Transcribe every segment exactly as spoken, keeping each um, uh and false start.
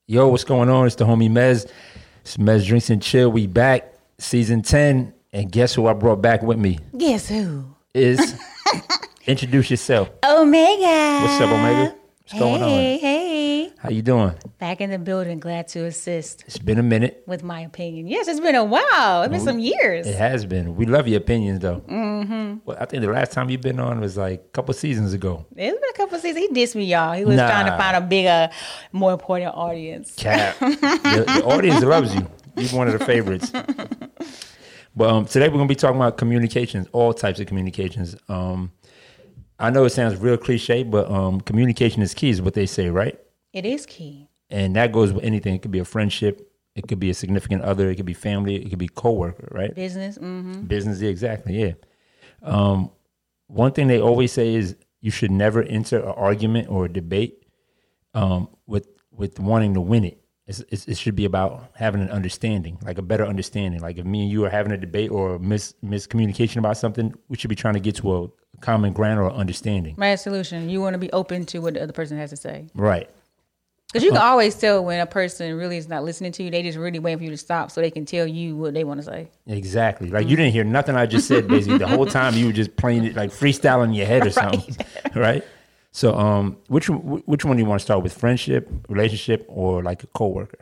Yo, what's going on? It's the homie Mez. It's Mez Drinks and Chill. We back, season ten. And guess who I brought back with me? Guess who? Is introduce yourself. Omega. What's up, Omega? What's hey, going on? Hey, hey. How you doing? Back in the building. Glad to assist. It's been a minute. With my opinion. Yes, it's been a while. It's been some years. It has been. We love your opinions, though. Mm-hmm. Well, I think the last time you've been on was like a couple seasons ago. It's been a couple seasons. He dissed me, y'all. He was nah. trying to find a bigger, more important audience. Cap. the, the audience loves you. You're one of the favorites. But um, today we're going to be talking about communications, all types of communications. Um, I know it sounds real cliche, but um, communication is key is what they say, right? It is key. And that goes with anything. It could be a friendship. It could be a significant other. It could be family. It could be coworker, right? Business. Mm-hmm. Business, yeah, exactly, yeah. Um, one thing they always say is you should never enter an argument or a debate um, with with wanting to win it. It's, it's, it should be about having an understanding, like a better understanding. Like if me and you are having a debate or a mis miscommunication about something, we should be trying to get to a common ground or understanding. Right, solution. You want to be open to what the other person has to say. Right. Because you can always tell when a person really is not listening to you. They just really waiting for you to stop so they can tell you what they want to say. Exactly. Like mm-hmm. you didn't hear nothing I just said, basically. The whole time you were just playing it, like freestyling in your head or something. Right. Right? So um, which, which one do you want to start with? Friendship, relationship, or like a coworker?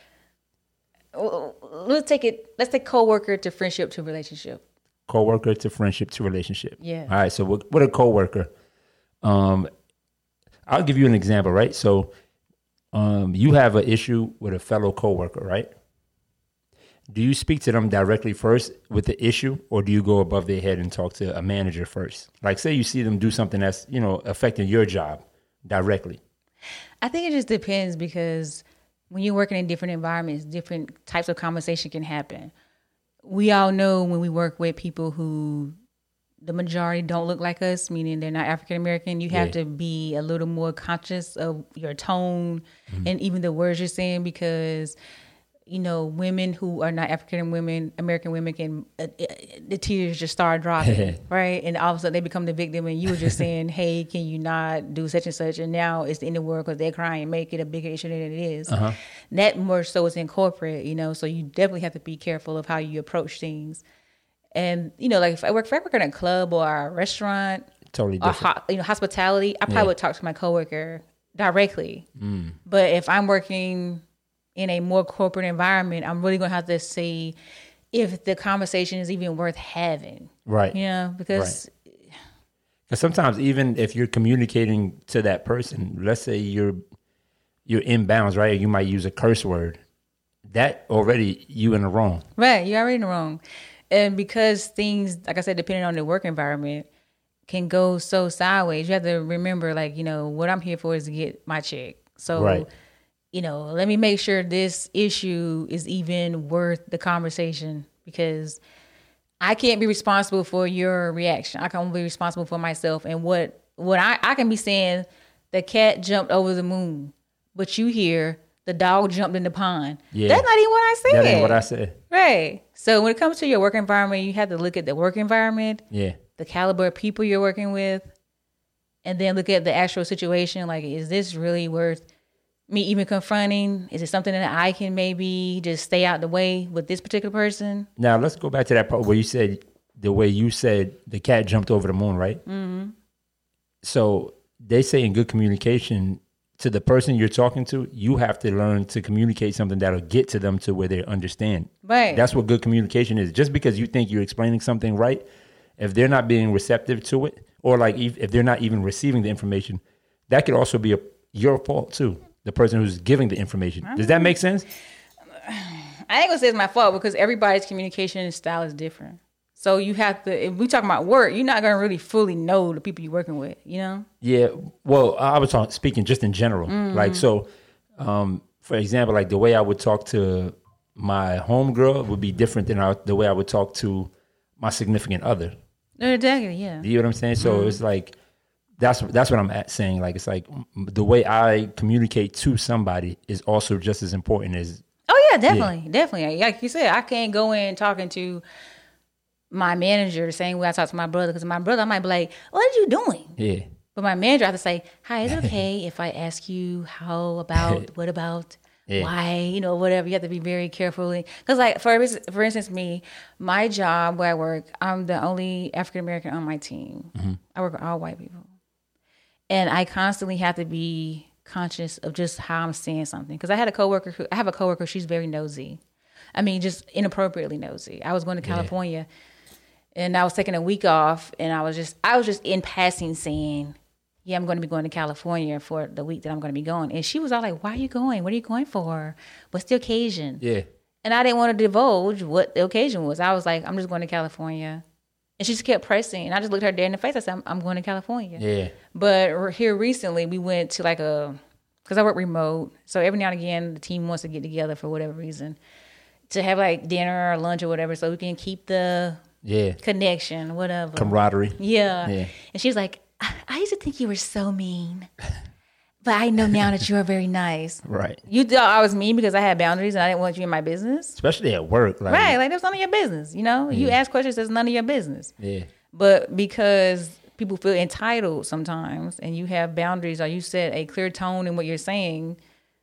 Let's take it, let's take coworker to friendship to relationship. Coworker to friendship to relationship. Yeah. All right. So what, what a coworker? Um, I'll give you an example, right? So um, you have an issue with a fellow coworker, right? Do you speak to them directly first with the issue, or do you go above their head and talk to a manager first? Like, say you see them do something that's, you know, affecting your job directly. I think it just depends, because when you're working in different environments, different types of conversation can happen. We all know when we work with people who the majority don't look like us, meaning they're not African American, you have yeah. to be a little more conscious of your tone mm-hmm. and even the words you're saying, because you know, women who are not African women, American women can, uh, uh, the tears just start dropping, right? And all of a sudden they become the victim, and you were just saying, hey, can you not do such and such? And now it's the end of the world because they're crying and make it a bigger issue than it is. Uh-huh. That more so is in corporate, you know, so you definitely have to be careful of how you approach things. And, you know, like if I work, if I work in a club or a restaurant, totally different. Or, you know, hospitality, I probably yeah. would talk to my coworker directly. Mm. But if I'm working in a more corporate environment, I'm really going to have to see if the conversation is even worth having. Right. You know, because right. sometimes even if you're communicating to that person, let's say you're you're inbounds, right? You might use a curse word. That already you in the wrong. Right. You're already in the wrong. And because things, like I said, depending on the work environment, can go so sideways, you have to remember, like, you know, what I'm here for is to get my check. So right. you know, let me make sure this issue is even worth the conversation, because I can't be responsible for your reaction. I can only be responsible for myself. And what, what I, I can be saying, the cat jumped over the moon, but you hear the dog jumped in the pond. Yeah. That's not even what I said. That ain't what I said. Right. So when it comes to your work environment, you have to look at the work environment, yeah, the caliber of people you're working with, and then look at the actual situation. Like, is this really worth me even confronting? Is it something that I can maybe just stay out the way with this particular person? Now, let's go back to that part where you said, the way you said the cat jumped over the moon, right? Mm-hmm. So they say in good communication, to the person you're talking to, you have to learn to communicate something that'll get to them to where they understand. Right. That's what good communication is. Just because you think you're explaining something right, if they're not being receptive to it, or like if they're not even receiving the information, that could also be a, your fault too. The person who's giving the information. Does that make sense? I ain't gonna say it's my fault, because everybody's communication style is different. So you have to, if we talking about work, you're not gonna really fully know the people you're working with, you know? Yeah. Well, I was talking, speaking just in general. Mm-hmm. Like, so, um, for example, like the way I would talk to my homegirl would be different than I, the way I would talk to my significant other. Exactly. Yeah. You know what I'm saying? So mm-hmm. it's like, That's that's what I'm at saying. Like, it's like the way I communicate to somebody is also just as important as. Oh yeah, definitely, yeah. definitely. Like you said, I can't go in talking to my manager the same way I talk to my brother, because my brother, I might be like, "What are you doing?" Yeah. But my manager, I have to say, "Hi, is it okay if I ask you how about, what about?" Yeah. Why, you know, whatever. You have to be very careful. Because, like, for for instance, me, my job where I work, I'm the only African American on my team. Mm-hmm. I work with all white people. And I constantly have to be conscious of just how I'm saying something. Because I had a coworker who, I have a coworker, she's very nosy. I mean, just inappropriately nosy. I was going to California yeah. and I was taking a week off, and I was just, I was just in passing saying, yeah, I'm going to be going to California for the week that I'm going to be going. And she was all like, why are you going? What are you going for? What's the occasion? Yeah. And I didn't want to divulge what the occasion was. I was like, I'm just going to California. And she just kept pressing. And I just looked her dead in the face. I said, I'm, I'm going to California. Yeah. But here recently, we went to like a, because I work remote. So every now and again, the team wants to get together for whatever reason to have like dinner or lunch or whatever so we can keep the yeah connection, whatever. Camaraderie. Yeah. yeah. And she was like, I used to think you were so mean, but I know now that you are very nice. Right. You thought I was mean because I had boundaries and I didn't want you in my business. Especially at work. Like, right. Like, that's none of your business. You know, yeah. you ask questions that's none of your business. Yeah. But because people feel entitled sometimes and you have boundaries or you set a clear tone in what you're saying,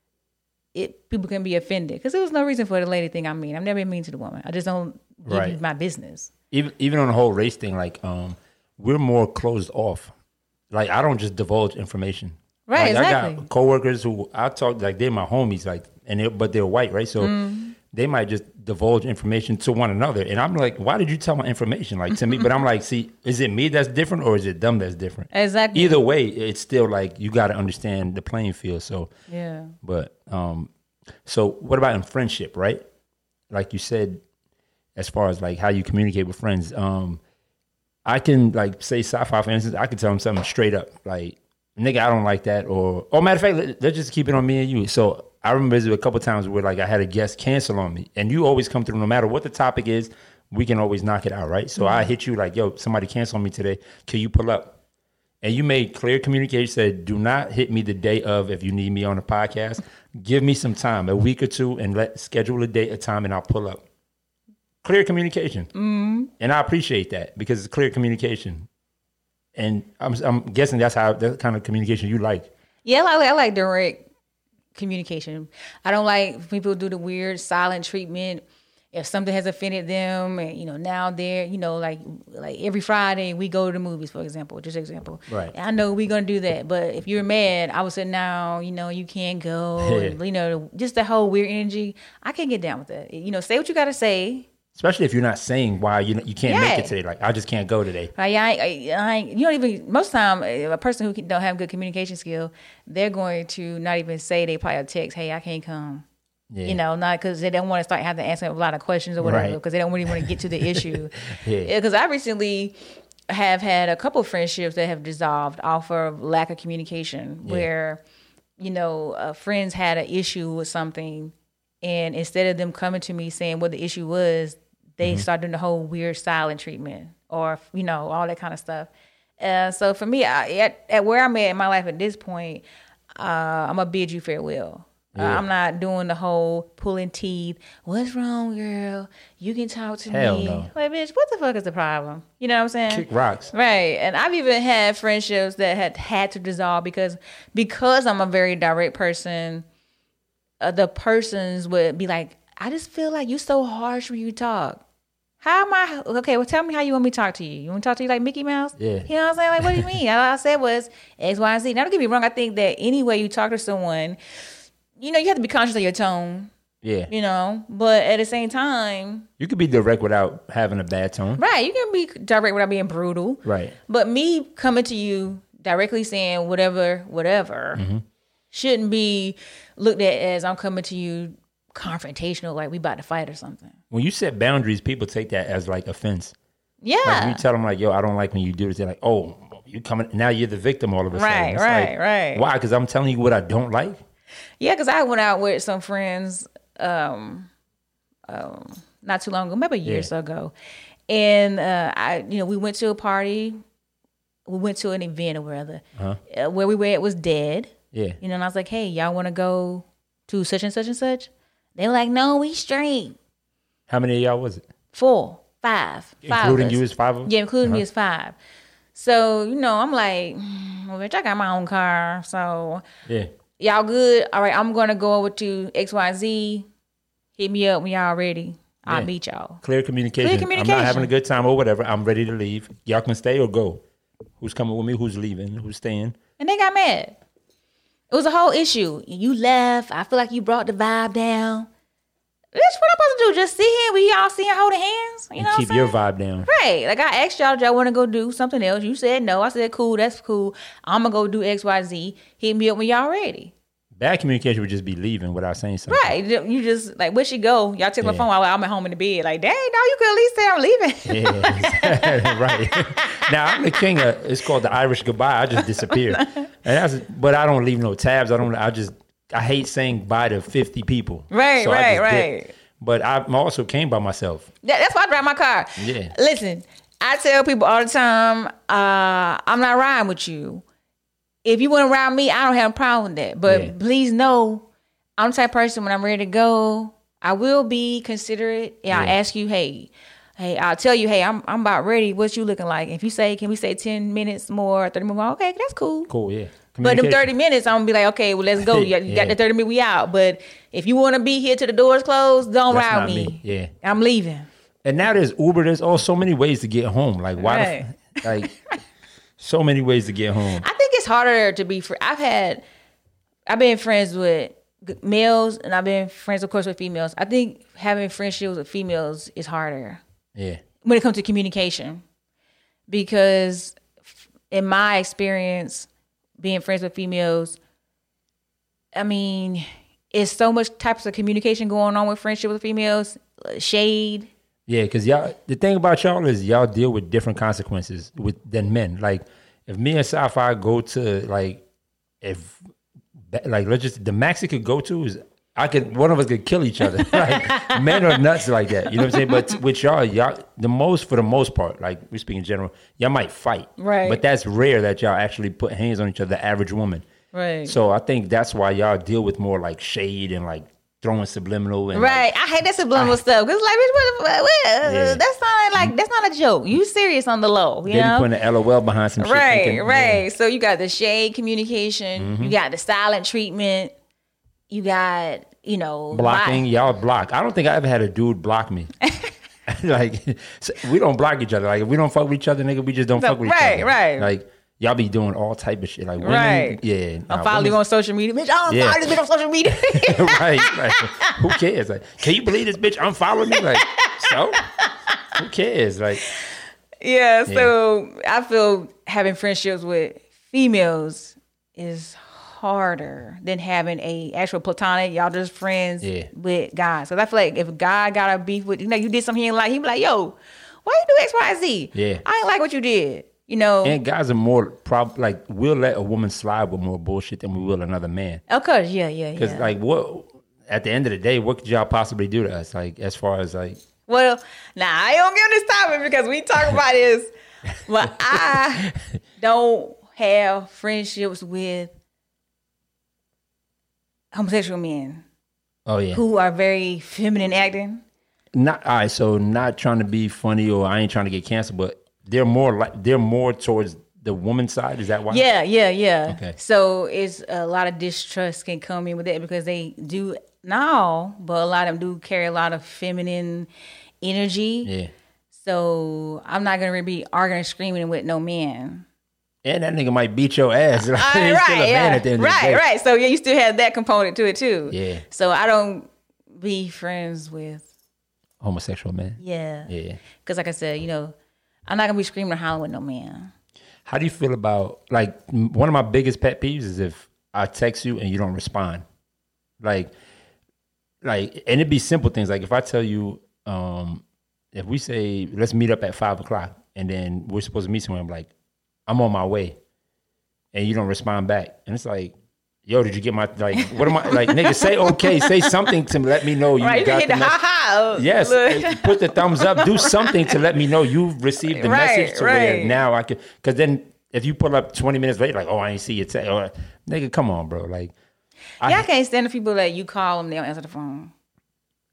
it people can be offended. Because there was no reason for the lady thing I mean. I've never been mean to the woman. I just don't give right. you my business. Even even on the whole race thing, like, um, we're more closed off. Like, I don't just divulge information. Right, like, exactly. I got coworkers who I talk, like, they're my homies, like, and they but they're white, right? So mm. they might just divulge information to one another. And I'm like, why did you tell my information? Like, to me, but I'm like, see, is it me that's different or is it them that's different? Exactly. Either way, it's still like, you got to understand the playing field. So, yeah. But, um, so what about in friendship, right? Like you said, as far as like how you communicate with friends, um, I can, like, say Sci-Fi, for instance, I can tell him something straight up, like, nigga, I don't like that, or, oh, matter of fact, let, let's just keep it on me and you. So I remember there were a couple times where, like, I had a guest cancel on me, and you always come through, no matter what the topic is, we can always knock it out, right? So mm-hmm. I hit you like, yo, somebody canceled on me today, can you pull up? And you made clear communication, said, do not hit me the day of if you need me on the podcast. Give me some time, a week or two, and let schedule a date, a time, and I'll pull up. Clear communication. Mm-hmm. And I appreciate that because it's clear communication. And I'm, I'm guessing that's how that kind of communication you like. Yeah, I like, I like direct communication. I don't like people do the weird silent treatment. If something has offended them, and you know, now they're, you know, like like every Friday we go to the movies, for example, just example. Right. And I know we're gonna do that, but if you're mad, I would say, now, you know, you can't go. Yeah. And, you know, just the whole weird energy. I can't get down with that. You know, say what you gotta say. Especially if you're not saying why you you can't yeah. make it today. Like, I just can't go today. Like, I, I, I, you don't even, most time, a person who don't have good communication skill, they're going to not even say, they probably text, hey, I can't come. Yeah. You know, not because they don't want to start having to answer a lot of questions or whatever, because right. they don't really want to get to the issue. Because yeah. I recently have had a couple of friendships that have dissolved off of lack of communication, yeah. where, you know, uh, friends had an issue with something, and instead of them coming to me saying what the issue was, they mm-hmm. start doing the whole weird silent treatment or, you know, all that kind of stuff. Uh, so for me, I, at, at where I'm at in my life at this point, uh, I'm going to bid you farewell. Yeah. Uh, I'm not doing the whole pulling teeth. What's wrong, girl? You can talk to Hell me. No. Like, bitch, what the fuck is the problem? You know what I'm saying? Kick rocks. Right. And I've even had friendships that had had to dissolve because because I'm a very direct person, uh, the persons would be like, I just feel like you're so harsh when you talk. How am I? Okay, well, tell me how you want me to talk to you. You want to talk to you like Mickey Mouse? Yeah. You know what I'm saying? Like, what do you mean? All I said was X, Y, and Z. Now, don't get me wrong. I think that any way you talk to someone, you know, you have to be conscious of your tone. Yeah. You know, but at the same time, you could be direct without having a bad tone. Right. You can be direct without being brutal. Right. But me coming to you directly saying whatever, whatever, mm-hmm. shouldn't be looked at as I'm coming to you confrontational, like we about to fight or something. When you set boundaries, people take that as like offense. Yeah. Like you tell them like, yo, I don't like when you do this. They're like, oh, you coming now? You're the victim all of a sudden. Right, it's right, like, right. Why? Because I'm telling you what I don't like. Yeah, because I went out with some friends, um, um, not too long ago, maybe a year yeah. or so ago, and uh, I, you know, we went to a party. We went to an event or whatever. Uh-huh. Uh, where we were at was dead. Yeah. You know, and I was like, hey, y'all want to go to such and such and such? They were like, no, we straight. How many of y'all was it? Four, five. five including you as five of them? Yeah, including uh-huh. me as five. So, you know, I'm like, well, bitch, I got my own car. So, yeah. y'all good? All right, I'm gonna go over to X Y Z. Hit me up when y'all ready. I'll Yeah. meet y'all. Clear communication. Clear I'm communication. not having a good time or whatever. I'm ready to leave. Y'all can stay or go. Who's coming with me? Who's leaving? Who's staying? And they got mad. It was a whole issue. You left. I feel like you brought the vibe down. That's what I'm supposed to do. Just sit here. We all sitting holding hands. You And know what I'm keep saying? your vibe down. Right. Like I asked y'all, did y'all want to go do something else? You said no. I said, cool, that's cool. I'm going to go do X, Y, Z. Hit me up when y'all ready. Bad communication would just be leaving without saying something. Right. You just, like, where'd she go? Y'all take my Yeah. phone while I'm at home in the bed. Like, dang, no, you could at least say I'm leaving. Yeah, right. Now I'm the king of. It's called the Irish goodbye. I just disappear, and that's. But I don't leave no tabs. I don't. I just. I hate saying bye to fifty people. Right, So I right, just dip. right. But I also came by myself. That, that's why I drive my car. Yeah. Listen, I tell people all the time, uh, I'm not riding with you. If you want to ride me, I don't have a problem with that. But Yeah. please know, I'm the type of person when I'm ready to go, I will be considerate. And I'll Yeah. ask you, hey, hey, I'll tell you, hey, I'm I'm about ready. What's you looking like? If you say, can we say ten minutes more, thirty minutes more? Okay, that's cool. Cool. Yeah. But them Communication. thirty minutes, I'm gonna be like, okay, well, let's go. You got, you got Yeah. the thirty minutes, we out. But if you want to be here till the doors closed, don't That's ride not me. me. Yeah. I'm leaving. And now there's Uber. There's all so many ways to get home. Like why? the Right. f- like so many ways to get home. I think it's harder to be fr- I've had, I've been friends with g- males and I've been friends, of course, with females. I think having friendships with females is harder Yeah. when it comes to communication. Because f- in my experience, being friends with females, I mean, it's so much types of communication going on with friendship with females, uh, shade. Yeah, because y'all, the thing about y'all is y'all deal with different consequences with than men. Like, if me and Sapphire go to like, if like let's just the max it could go to is I could one of us could kill each other. Like men are nuts like that. You know what I'm saying? But with y'all, y'all the most for the most part, like we speak in general, y'all might fight, Right. But that's rare that y'all actually put hands on each other. The average woman, Right. So I think that's why y'all deal with more like shade and like throwing subliminal and Right, like, I hate that subliminal stuff because like, bitch, what, what, what, Yeah. that's not like that's not a joke. You serious on the low, you they be know? putting an L O L behind some shit. Right, thinking, right. yeah. So you got the shade communication, you got the silent treatment, you got you know Blocking, bi- y'all block. I don't think I ever had a dude block me. Like so we don't block each other. Like if we don't fuck with each other, nigga, we just don't No, fuck with right, each other. right. Like y'all be doing all type of shit. Like women, Right. yeah. I'm nah, following you women- on social media, bitch. I don't Yeah. follow this bitch on social media. right, right. Who cares? Like, can you believe this bitch unfollowed me? Like, so who cares? Like, Yeah, so I feel having friendships with females is harder than having a actual platonic, y'all just friends Yeah. with guys. So I feel like if a guy got a beef with, you know, you did something he ain't like, he be like, yo, why you do X, Y, Z? Yeah. I ain't like what you did. You know, and guys are more prob like we'll let a woman slide with more bullshit than we will another man. of course, yeah, yeah, Because yeah. like what at the end of the day, what could y'all possibly do to us? Like as far as like Well, nah, I don't get on this topic because we talk about this. But I don't have friendships with homosexual men oh yeah. who are very feminine acting. Not all right, so not trying to be funny or I ain't trying to get canceled, but they're more like they're more towards the woman's side. Is that why? Yeah, yeah, yeah. Okay. So it's a lot of distrust can come in with that because they do not all, but a lot of them do carry a lot of feminine energy. Yeah. So I'm not gonna be arguing and screaming with no man. And that nigga might beat your ass. Like, All he's right, still a man yeah. at the end of the right, day. right. So yeah, you still have that component to it too. Yeah. So I don't be friends with Homosexual man. yeah, Yeah. because like I said, you know, I'm not gonna be screaming or hollering with no man. How do you feel about like m- one of my biggest pet peeves is if I text you and you don't respond. Like, like, and it'd be simple things. Like if I tell you, um, if we say let's meet up at five o'clock, and then we're supposed to meet somewhere, I'm like, I'm on my way, and you don't respond back, and it's like, yo, did you get my like? What am I like, nigga? Say okay, say something to let me know you Right, you got can hit the the ha message. ha. Yes, Look. eh, put the thumbs up. Do something to let me know you've received the Right, message to where right. now I can. Because then if you pull up twenty minutes later, like, oh, I ain't see it. Say, oh, nigga, come on, bro. Like, Yeah, I can't stand the people that you call them, they don't answer the phone.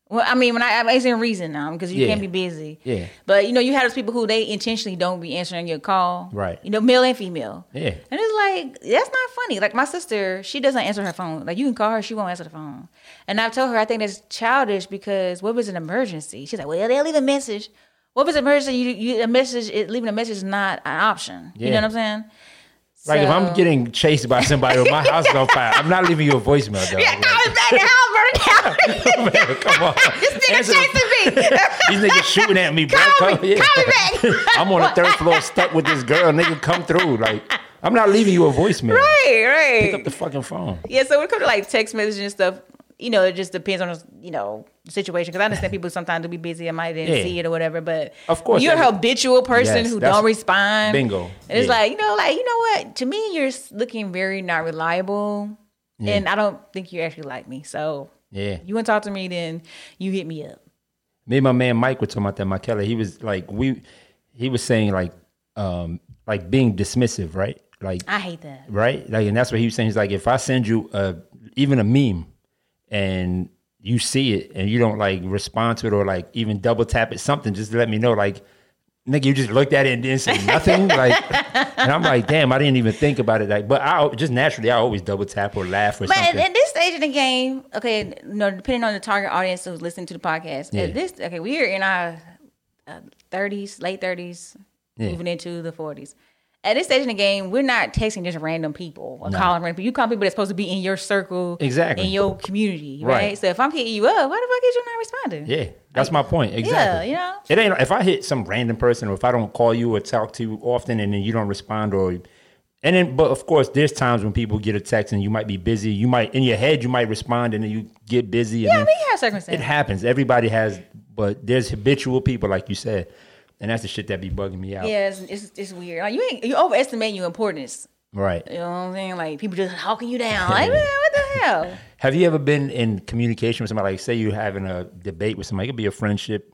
Well, I mean, when I, I'm asking reason now because you Yeah. can't be busy. Yeah. But you know, you have those people who they intentionally don't be answering your call. Right. You know, male and female. Yeah. And it's like that's not funny. Like my sister, she doesn't answer her phone. Like you can call her, she won't answer the phone. And I've told her I think that's childish because what if it's an emergency? She's like, well, they'll leave a message. What if it's an emergency? You, you a message, it, leaving a message is not an option. You Yeah. know what I'm saying? Like, if So- I'm getting chased by somebody or my house is on fire, I'm not leaving you a voicemail, though. Yeah, Like, call me back. The house burning down. man, come on. This nigga Answer the- chasing me. These niggas shooting at me, bro. Call Come- me, yeah. call me back. I'm on the third floor stuck with this girl. Nigga, come through. Like, I'm not leaving you a voicemail. Right, right. Pick up the fucking phone. Yeah, so when it comes to like text messaging and stuff, you know, it just depends on the, you know, the situation. Because I understand people sometimes do be busy and might didn't Yeah. see it or whatever. But Of course, when you're a that- habitual person Yes, who that's- don't respond, bingo. And it's Yeah. like, you know, like, you know what? To me, you're s- looking very not reliable. Yeah. And I don't think you actually like me. So Yeah. you want to talk to me, then you hit me up. Me and my man Mike were talking about that. Mike Kelly, he was like, we, he was saying like, um, like being dismissive, right? Like, I hate that. right? Like, and that's what he was saying. He's like, if I send you a, even a meme and you see it and you don't like respond to it or like even double tap it, something, just let me know. Like, nigga, you just looked at it and didn't say nothing. Like, and I'm like, damn, I didn't even think about it. Like, but I just naturally, I always double tap or laugh or But at, something. at this stage of the game, okay, you know, depending on the target audience who's listening to the podcast, Yeah. at this, okay, we are in our uh, thirties, late thirties, Yeah. moving into the forties. At this stage in the game, we're not texting just random people or No. calling random people. You call people that's supposed to be in your circle, Exactly. in your community, right? Right. So if I'm hitting you up, why the fuck is you not responding? Yeah, that's my point. Exactly. you know? It ain't if I hit some random person or if I don't call you or talk to you often and then you don't respond or and then but of course there's times when people get a text and you might be busy. You might in your head you might respond and then you get busy and Yeah, then we have circumstances. it happens. Everybody has but there's habitual people like you said. And that's the shit that be bugging me out. Yeah, it's, it's, it's weird. Like, you ain't, you overestimate your importance. Right. You know what I'm saying? Like, people just hawking you down. Like, man, what the hell? Have you ever been in communication with somebody? Like, say you're having a debate with somebody. It could be a friendship,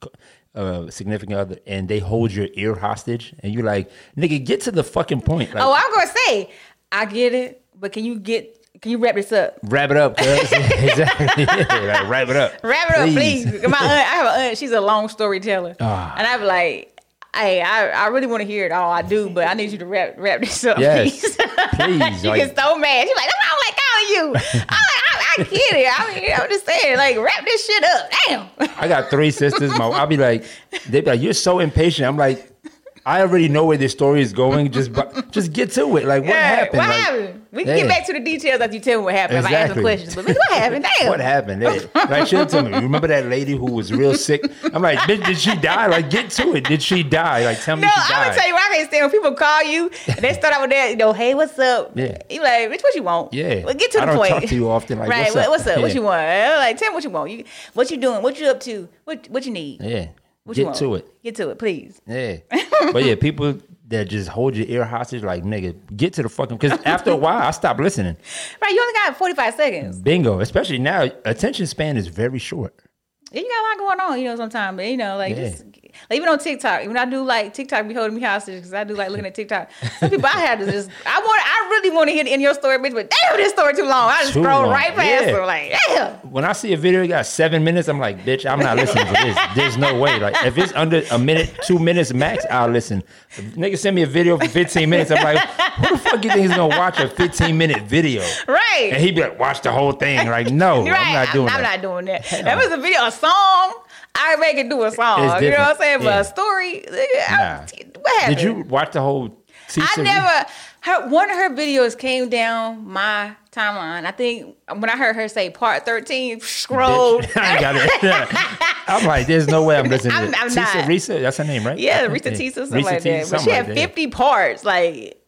uh, significant other, and they hold your ear hostage, and you're like, "Nigga, get to the fucking point." Like, Oh, I'm gonna say, I get it, but can you get can you wrap this up? wrap it up, cuz. Exactly. Yeah, like, wrap it up. Wrap it up, please. My aunt, I have an aunt, she's a long storyteller. Ah. And I'm like, hey, I, I really want to hear it all. I do, but I need you to wrap wrap this up, Yes, please. please, She like- gets so mad. She's like, that's why I don't like calling you. I'm like, I, I get it. I mean, I'm just saying, like, wrap this shit up. Damn. I got three sisters. My, I'll be like, they be like, "You're so impatient." I'm like, I already know where this story is going. Just, bu- just get to it. Like, what Yeah, happened? What Like, happened? We can yeah. get back to the details after you tell me what happened. If I ask the Exactly. questions, but what happened? Damn. What happened? Yeah. Like, she'll tell me, you remember that lady who was real sick? I'm like, bitch, did she die? Like, get to it. Did she die? Like, tell me No, she I'm died. gonna tell you what I can't stand when people call you and they start out with that, you know, hey, what's up? Yeah. You like, bitch, what you want? Yeah. Well, get to I the don't point. talk to you often. Like, right. what's what- up? What's up? What Yeah. you want? Uh, Like, tell me what you want. You, what you doing? What you up to? What What you need? Yeah. What you Get want? to it. Get to it, please. Yeah. But yeah, people that just hold your ear hostage, like, nigga, get to the fucking, because after a while, I stop listening. Right. You only got forty-five seconds. Bingo. Especially now, attention span is very short. Yeah, you got a lot going on, you know, sometimes. But, you know, like, Yeah. just, like, even on TikTok, when I do, like, TikTok be holding me hostage because I do, like, looking at TikTok. Some people I had to just, I want, I really want to hit in your story, bitch, but damn, this story too long. I just Too scroll long. right past Yeah. her, like, damn. When I see a video that got seven minutes, I'm like, bitch, I'm not listening to this. There's no way. Like, if it's under a minute, two minutes max, I'll listen. If nigga send me a video for fifteen minutes, I'm like, who the fuck you think is gonna watch a fifteen minute video? Right. And he be like, watch the whole thing. Like, no, Right. I'm not doing I'm, that. not doing that. That was a video, a song. I make it do a song. It's You know what I'm different. saying? But Yeah. a story, nigga, I- Nah. what happened? Did you watch the whole Tisa I never. Her, one of her videos came down my timeline. I think when I heard her say part thirteen, scroll. Bitch, I ain't got it. I'm like, there's no way I'm listening to I'm- it. I'm Tisa not. Risa, that's her name, right? Yeah, Rita Tisa, something Risa like that. Tisa, But something she had like that. fifty parts. Like,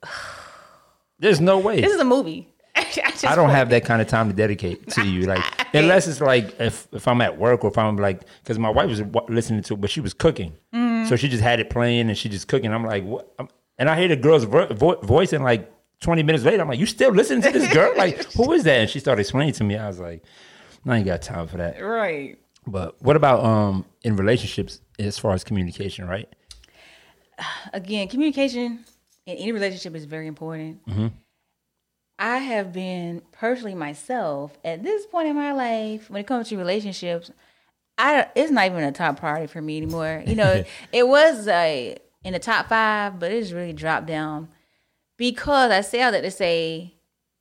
There's no way. this is a movie. I, just I don't want- have that kind of time to dedicate to you. Like, unless it's like if, if I'm at work or if I'm like, because my wife was wa- listening to it, but she was cooking. Mm-hmm. So she just had it playing and she just cooking. I'm like, what? I'm, and I hear the girl's vo- vo- voice and like twenty minutes later, I'm like, you still listening to this girl? Like, who is that? And she started explaining to me. I was like, I ain't got time for that. Right. But what about um in relationships as far as communication, right? Again, communication in any relationship is very important. Mm-hmm. I have been personally myself at this point in my life when it comes to relationships. I it's not even a top priority for me anymore. You know, it was a in the top five, but it's really dropped down because I say all that to say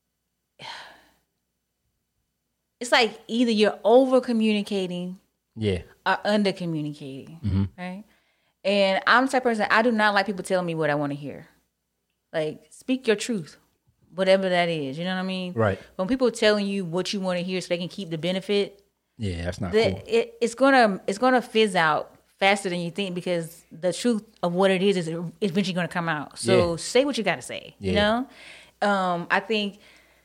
it's like either you're over communicating, yeah, or under communicating, mm-hmm. right? And I'm the type of person I do not like people telling me what I want to hear. Like, speak your truth, whatever that is. You know what I mean? Right. When people telling you what you want to hear so they can keep the benefit, yeah, that's not the, cool. It, it's gonna it's gonna fizz out faster than you think because the truth of what it is is eventually gonna come out. So yeah. say what you gotta say. Yeah. You know, um, I think.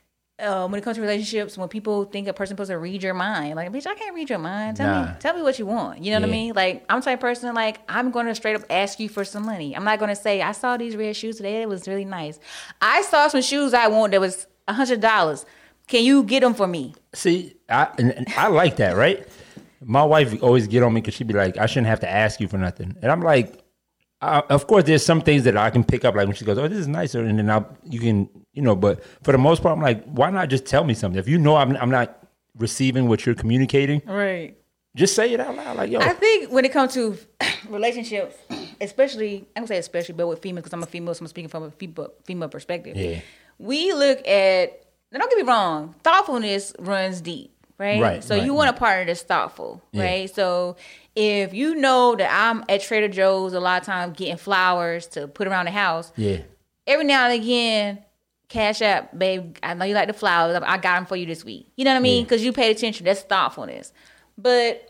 Uh, when it comes to relationships, when people think a person supposed to read your mind, like, bitch, I can't read your mind. Tell nah. me, tell me what you want. You know yeah. what I mean? Like, I'm the type of person, like, I'm going to straight up ask you for some money. I'm not going to say, I saw these red shoes today. It was really nice. I saw some shoes I want that was one hundred dollars. Can you get them for me? See, I and, and I like that, right? My wife always get on me because she'd be like, I shouldn't have to ask you for nothing. And I'm like, I, of course, there's some things that I can pick up, like when she goes, oh, this is nicer. And then I'll, you can, you know, but for the most part, I'm like, why not just tell me something? If you know I'm, I'm not receiving what you're communicating, right? Just say it out loud. Like, yo. I think when it comes to relationships, especially, I don't say especially, but with females, because I'm a female, so I'm speaking from a female, female perspective. Yeah. We look at, now don't get me wrong, thoughtfulness runs deep. Right? Right. So right, you want right. a partner that's thoughtful, yeah. right? So if you know that I'm at Trader Joe's a lot of times getting flowers to put around the house, yeah. every now and again, cash app, babe, I know you like the flowers. I got them for you this week. You know what I mean? Because yeah. you paid attention. That's thoughtfulness. But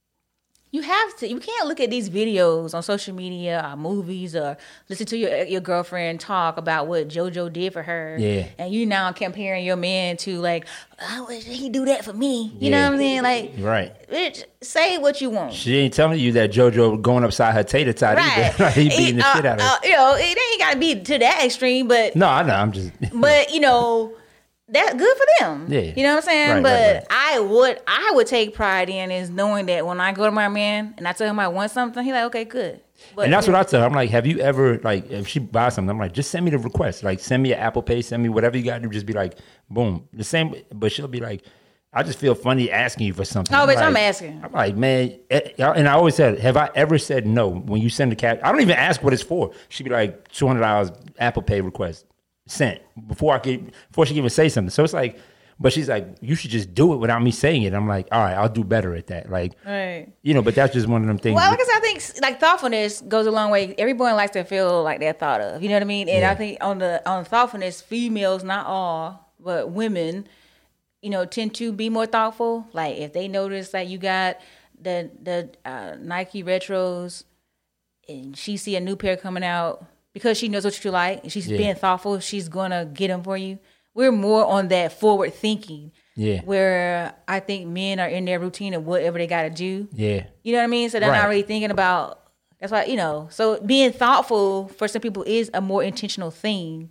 you have to, you can't look at these videos on social media or movies or listen to your your girlfriend talk about what JoJo did for her. Yeah. And you now comparing your man to like, oh, he do that for me. You yeah. know what I'm saying? Like, right. Bitch, say what you want. She ain't telling you that JoJo going upside her tater tot right. either. He beating it, the uh, shit out of her. Uh, you know, it ain't got to be to that extreme, but. No, I know. I'm just. But, you know. That's good for them. Yeah. You know what I'm saying? Right, but right, right. I would I would take pride in is knowing that when I go to my man and I tell him I want something, he's like, okay, good. But and that's what I tell her. I'm like, have you ever, like, if she buys something, I'm like, just send me the request. Like, send me an Apple Pay, send me whatever you got to do. Just be like, boom. The same, but she'll be like, I just feel funny asking you for something. Oh, I'm bitch, like, I'm asking. I'm like, man, and I always said, have I ever said no when you send a cash? I don't even ask what it's for. She'd be like, two hundred dollars Apple Pay request sent before I could, before she can even say something. So it's like, but she's like, you should just do it without me saying it. I'm like, all right, I'll do better at that. Like, right. you know, but that's just one of them things. Well, like I said, I think like thoughtfulness goes a long way. Everyone likes to feel like they're thought of. You know what I mean? And yeah. I think on the on thoughtfulness, females, not all, but women, you know, tend to be more thoughtful. Like if they notice that you got the the uh, Nike retros, and she see a new pair coming out because she knows what you like, and she's yeah. being thoughtful, she's gonna get them for you. We're more on that forward thinking. Yeah. Where I think men are in their routine of whatever they got to do. Yeah. You know what I mean? So they're right. not really thinking about, that's why, you know, so being thoughtful for some people is a more intentional thing.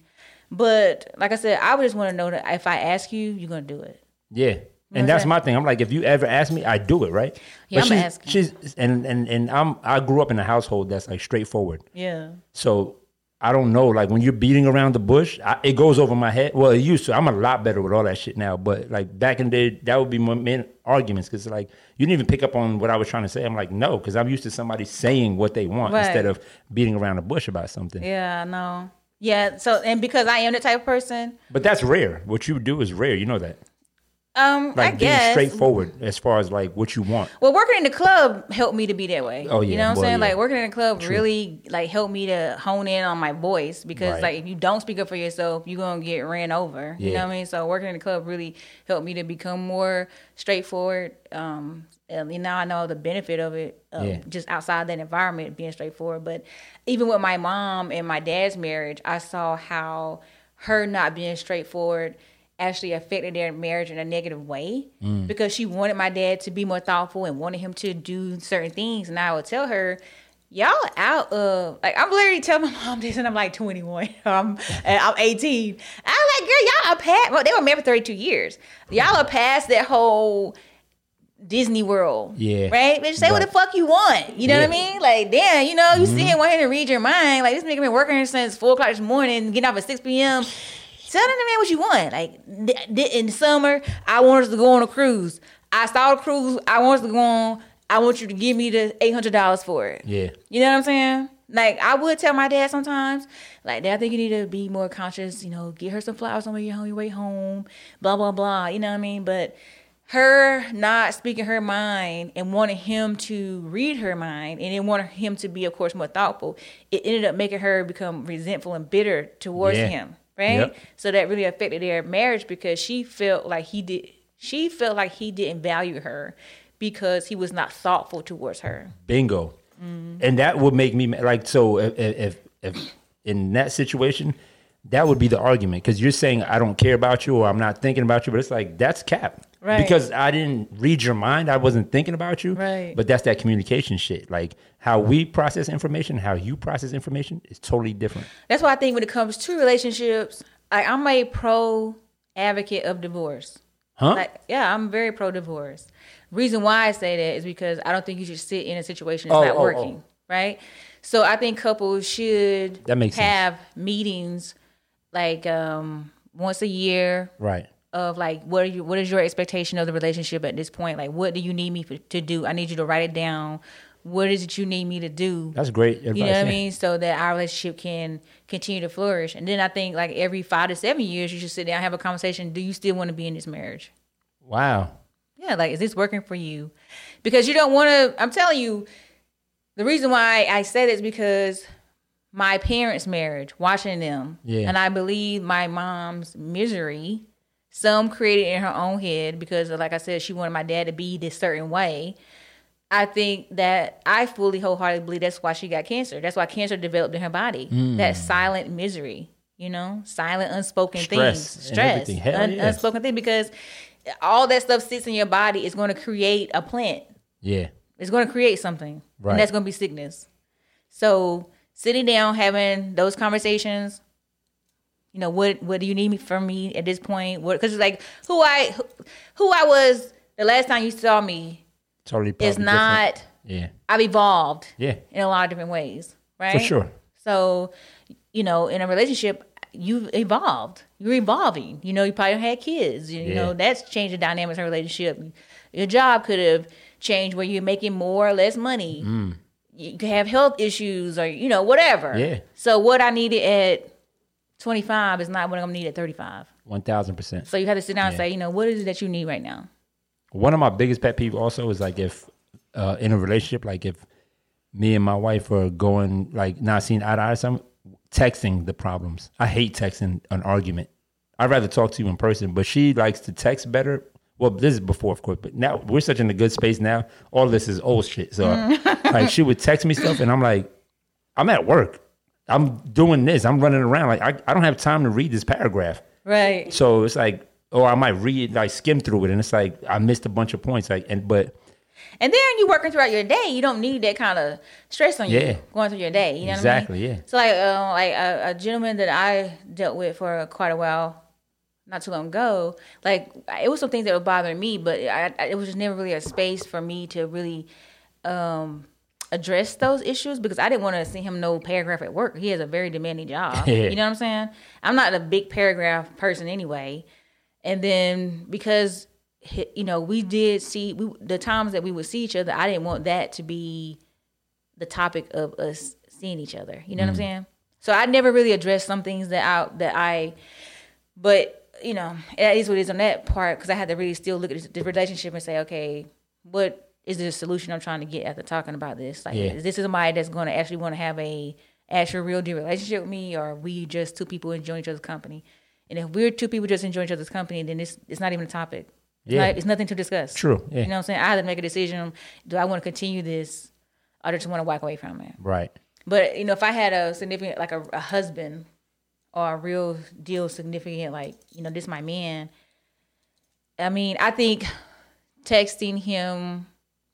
But like I said, I would just want to know that if I ask you, you're going to do it. Yeah. You know and that's my thing. I'm like, if you ever ask me, I do it, right? Yeah, but I'm she's, asking. She's, and, and, and I'm, I grew up in a household that's like straightforward. Yeah. So I don't know, like when you're beating around the bush, I, it goes over my head. Well, it used to. I'm a lot better with all that shit now. But like back in the day, that would be my main arguments because like you didn't even pick up on what I was trying to say. I'm like, no, because I'm used to somebody saying what they want right. instead of beating around the bush about something. Yeah, I know. Yeah, so and because I am the type of person. But that's rare. What you do is rare. You know that. Um, like I guess being straightforward as far as like what you want. Well, working in the club helped me to be that way. Oh yeah, you know what I'm well, saying? yeah. Like working in the club True. really like helped me to hone in on my voice because Right. like if you don't speak up for yourself, you're gonna get ran over. You Yeah. know what I mean? So working in the club really helped me to become more straightforward. Um, and now I know the benefit of it, uh, Yeah. just outside that environment being straightforward. But even with my mom and my dad's marriage, I saw how her not being straightforward actually affected their marriage in a negative way Mm. because she wanted my dad to be more thoughtful and wanted him to do certain things. And I would tell her, y'all out of, like, I'm literally telling my mom this and I'm like twenty-one. I'm, and I'm eighteen. I'm like, girl, y'all are past, well, they were married for thirty-two years. Y'all are past that whole Disney World. Yeah. Right? Bitch, say Right. what the fuck you want. You know Yeah. what I mean? Like, damn, you know, you Mm-hmm. sit here wanting to read your mind. Like, this nigga been working since four o'clock this morning, getting off at six p.m. Tell the man what you want. Like, th- th- in the summer, I want us to go on a cruise. I saw a cruise I want us to go on. I want you to give me the eight hundred dollars for it. Yeah. You know what I'm saying? Like, I would tell my dad sometimes, like, Dad, I think you need to be more conscious, you know, get her some flowers on your, on your way home, blah, blah, blah. You know what I mean? But her not speaking her mind and wanting him to read her mind and then wanting him to be, of course, more thoughtful, it ended up making her become resentful and bitter towards Yeah. him, right? Yep. So that really affected their marriage because she felt like he did, she felt like he didn't value her because he was not thoughtful towards her. Bingo. Mm. And that would make me like, so if, if, if in that situation, that would be the argument. Because you're saying, I don't care about you or I'm not thinking about you. But it's like, that's cap. Right. Because I didn't read your mind. I wasn't thinking about you. Right. But that's that communication shit. Like how we process information, how you process information is totally different. That's why I think when it comes to relationships, like, I'm a pro advocate of divorce. Huh? Like, yeah, I'm very pro divorce. Reason why I say that is because I don't think you should sit in a situation that's Oh, not oh, working, oh. right? So I think couples should That makes have meetings like um, once a year Right. of like, what are you, what is your expectation of the relationship at this point? Like, what do you need me for, to do? I need you to write it down. What is it you need me to do? That's great advice. You know what yeah. I mean? So that our relationship can continue to flourish. And then I think like every five to seven years, you should sit down and have a conversation. Do you still want to be in this marriage? Wow. Yeah, like, is this working for you? Because you don't want to, I'm telling you, the reason why I say this is because my parents' marriage, watching them, Yeah. and I believe my mom's misery, some created in her own head because, like I said, she wanted my dad to be this certain way. I think that I fully wholeheartedly believe that's why she got cancer. That's why cancer developed in her body. Mm. That silent misery, you know, silent, unspoken Stress things, and stress, everything. Hell un- yes. unspoken thing, because all that stuff sits in your body is going to create a plant. Yeah. It's going to create something, Right. and that's going to be sickness. So sitting down, having those conversations, you know, what what do you need me from me at this point? What, because it's like who I who, who I was the last time you saw me Totally. is probably not. different. Yeah. I've evolved. Yeah. In a lot of different ways, right? For sure. So, you know, in a relationship, you've evolved. You're evolving. You know, you probably had kids. You, you Yeah. know, that's changed the dynamics of a relationship. Your job could have changed where you're making more or less money. Mm. You could have health issues or, you know, whatever. Yeah. So what I needed at twenty-five is not what I'm going to need at thirty-five. one thousand percent. So you have to sit down and Yeah. say, you know, what is it that you need right now? One of my biggest pet peeves also is like if uh, in a relationship, like if me and my wife are going like not seeing eye to eye, some texting the problems. I hate texting an argument. I'd rather talk to you in person, but she likes to text better. Well, this is before, of course, but now we're such in a good space now. All this is old shit. So like she would text me stuff and I'm like, I'm at work. I'm doing this. I'm running around. Like I, I don't have time to read this paragraph. Right. So it's like, or I might read, like skim through it, and it's like I missed a bunch of points. Like, and but And then you working throughout your day, you don't need that kind of stress on you Yeah. going through your day. You know Exactly, what I mean? yeah. So like, uh, like a, a gentleman that I dealt with for quite a while, not too long ago, like it was some things that were bothering me, but I, I, it was just never really a space for me to really um, address those issues because I didn't want to send him no paragraph at work. He has a very demanding job. Yeah. You know what I'm saying? I'm not a big paragraph person anyway. And then because you know, we did see we, the times that we would see each other, I didn't want that to be the topic of us seeing each other. You know mm. what I'm saying? So I never really addressed some things that I, that I, but you know, it is what it is on that part because I had to really still look at the relationship and say, okay, what is the solution I'm trying to get after talking about this? Like, yeah. is this somebody that's going to actually want to have a actual real deal relationship with me, or are we just two people enjoying each other's company? And if we're two people just enjoying each other's company, then it's it's not even a topic. It's, yeah. not, it's nothing to discuss. True. Yeah. You know what I'm saying? I had to make a decision. Do I want to continue this or just want to walk away from it? Right. But, you know, if I had a significant, like a, a husband or a real deal significant, like, you know, this is my man, I mean, I think texting him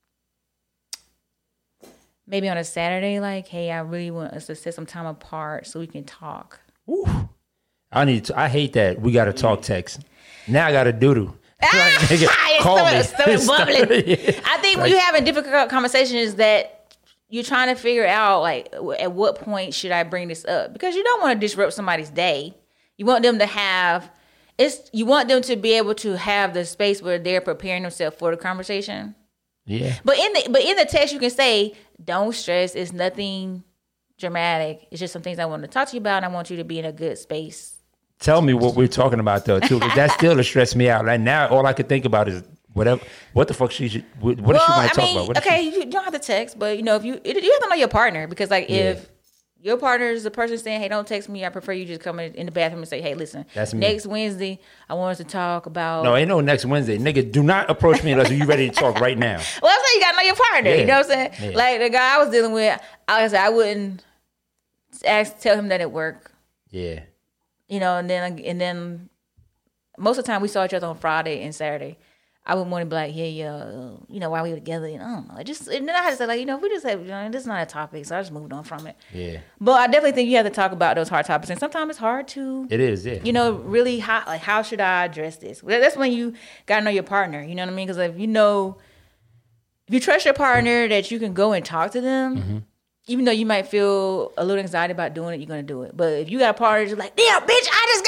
maybe on a Saturday, like, hey, I really want us to set some time apart so we can talk. Ooh. I need to, I hate that we got to talk text. Now I got to doodle. Like, nigga, call me. Stomach bubbling. Yeah. I think when Like- you're having difficult conversations that you're trying to figure out, like, at what point should I bring this up? Because you don't want to disrupt somebody's day. You want them to have, it's you want them to be able to have the space where they're preparing themselves for the conversation. Yeah. But in the but in the text, you can say, "Don't stress. It's nothing dramatic. It's just some things I want to talk to you about, and I want you to be in a good space." Tell me what we're talking about though, too, because that still stress me out. Like now, all I can think about is whatever. What the fuck she should? What, what well, does she want I to talk mean, about? What okay, she, you don't have to text, but you know, if you you have to know your partner because, like, if Yeah. your partner is the person saying, "Hey, don't text me," I prefer you just come in, in the bathroom and say, "Hey, listen, That's me. next Wednesday, I want us to talk about." no, ain't no next Wednesday, nigga. Do not approach me unless you ready to talk right now. Well, I'm saying you gotta know your partner. Yeah. You know what I'm saying? Yeah. Like the guy I was dealing with, I was I wouldn't ask tell him that at work. Yeah. You know, and then and then most of the time we saw each other on Friday and Saturday. I would want to be like, yeah, yeah, uh, you know, while we were together, and I don't know. I just and then I had to say, like, you know, if we just have, you know, this is not a topic, so I just moved on from it. Yeah. But I definitely think you have to talk about those hard topics, and sometimes it's hard to, It is. Yeah. you know, really how like how should I address this? Well, that's when you gotta know your partner. You know what I mean? Because if you know, if you trust your partner that you can go and talk to them. Mm-hmm. Even though you might feel a little anxiety about doing it, you're gonna do it. But if you got a partner that's like, damn, bitch, I just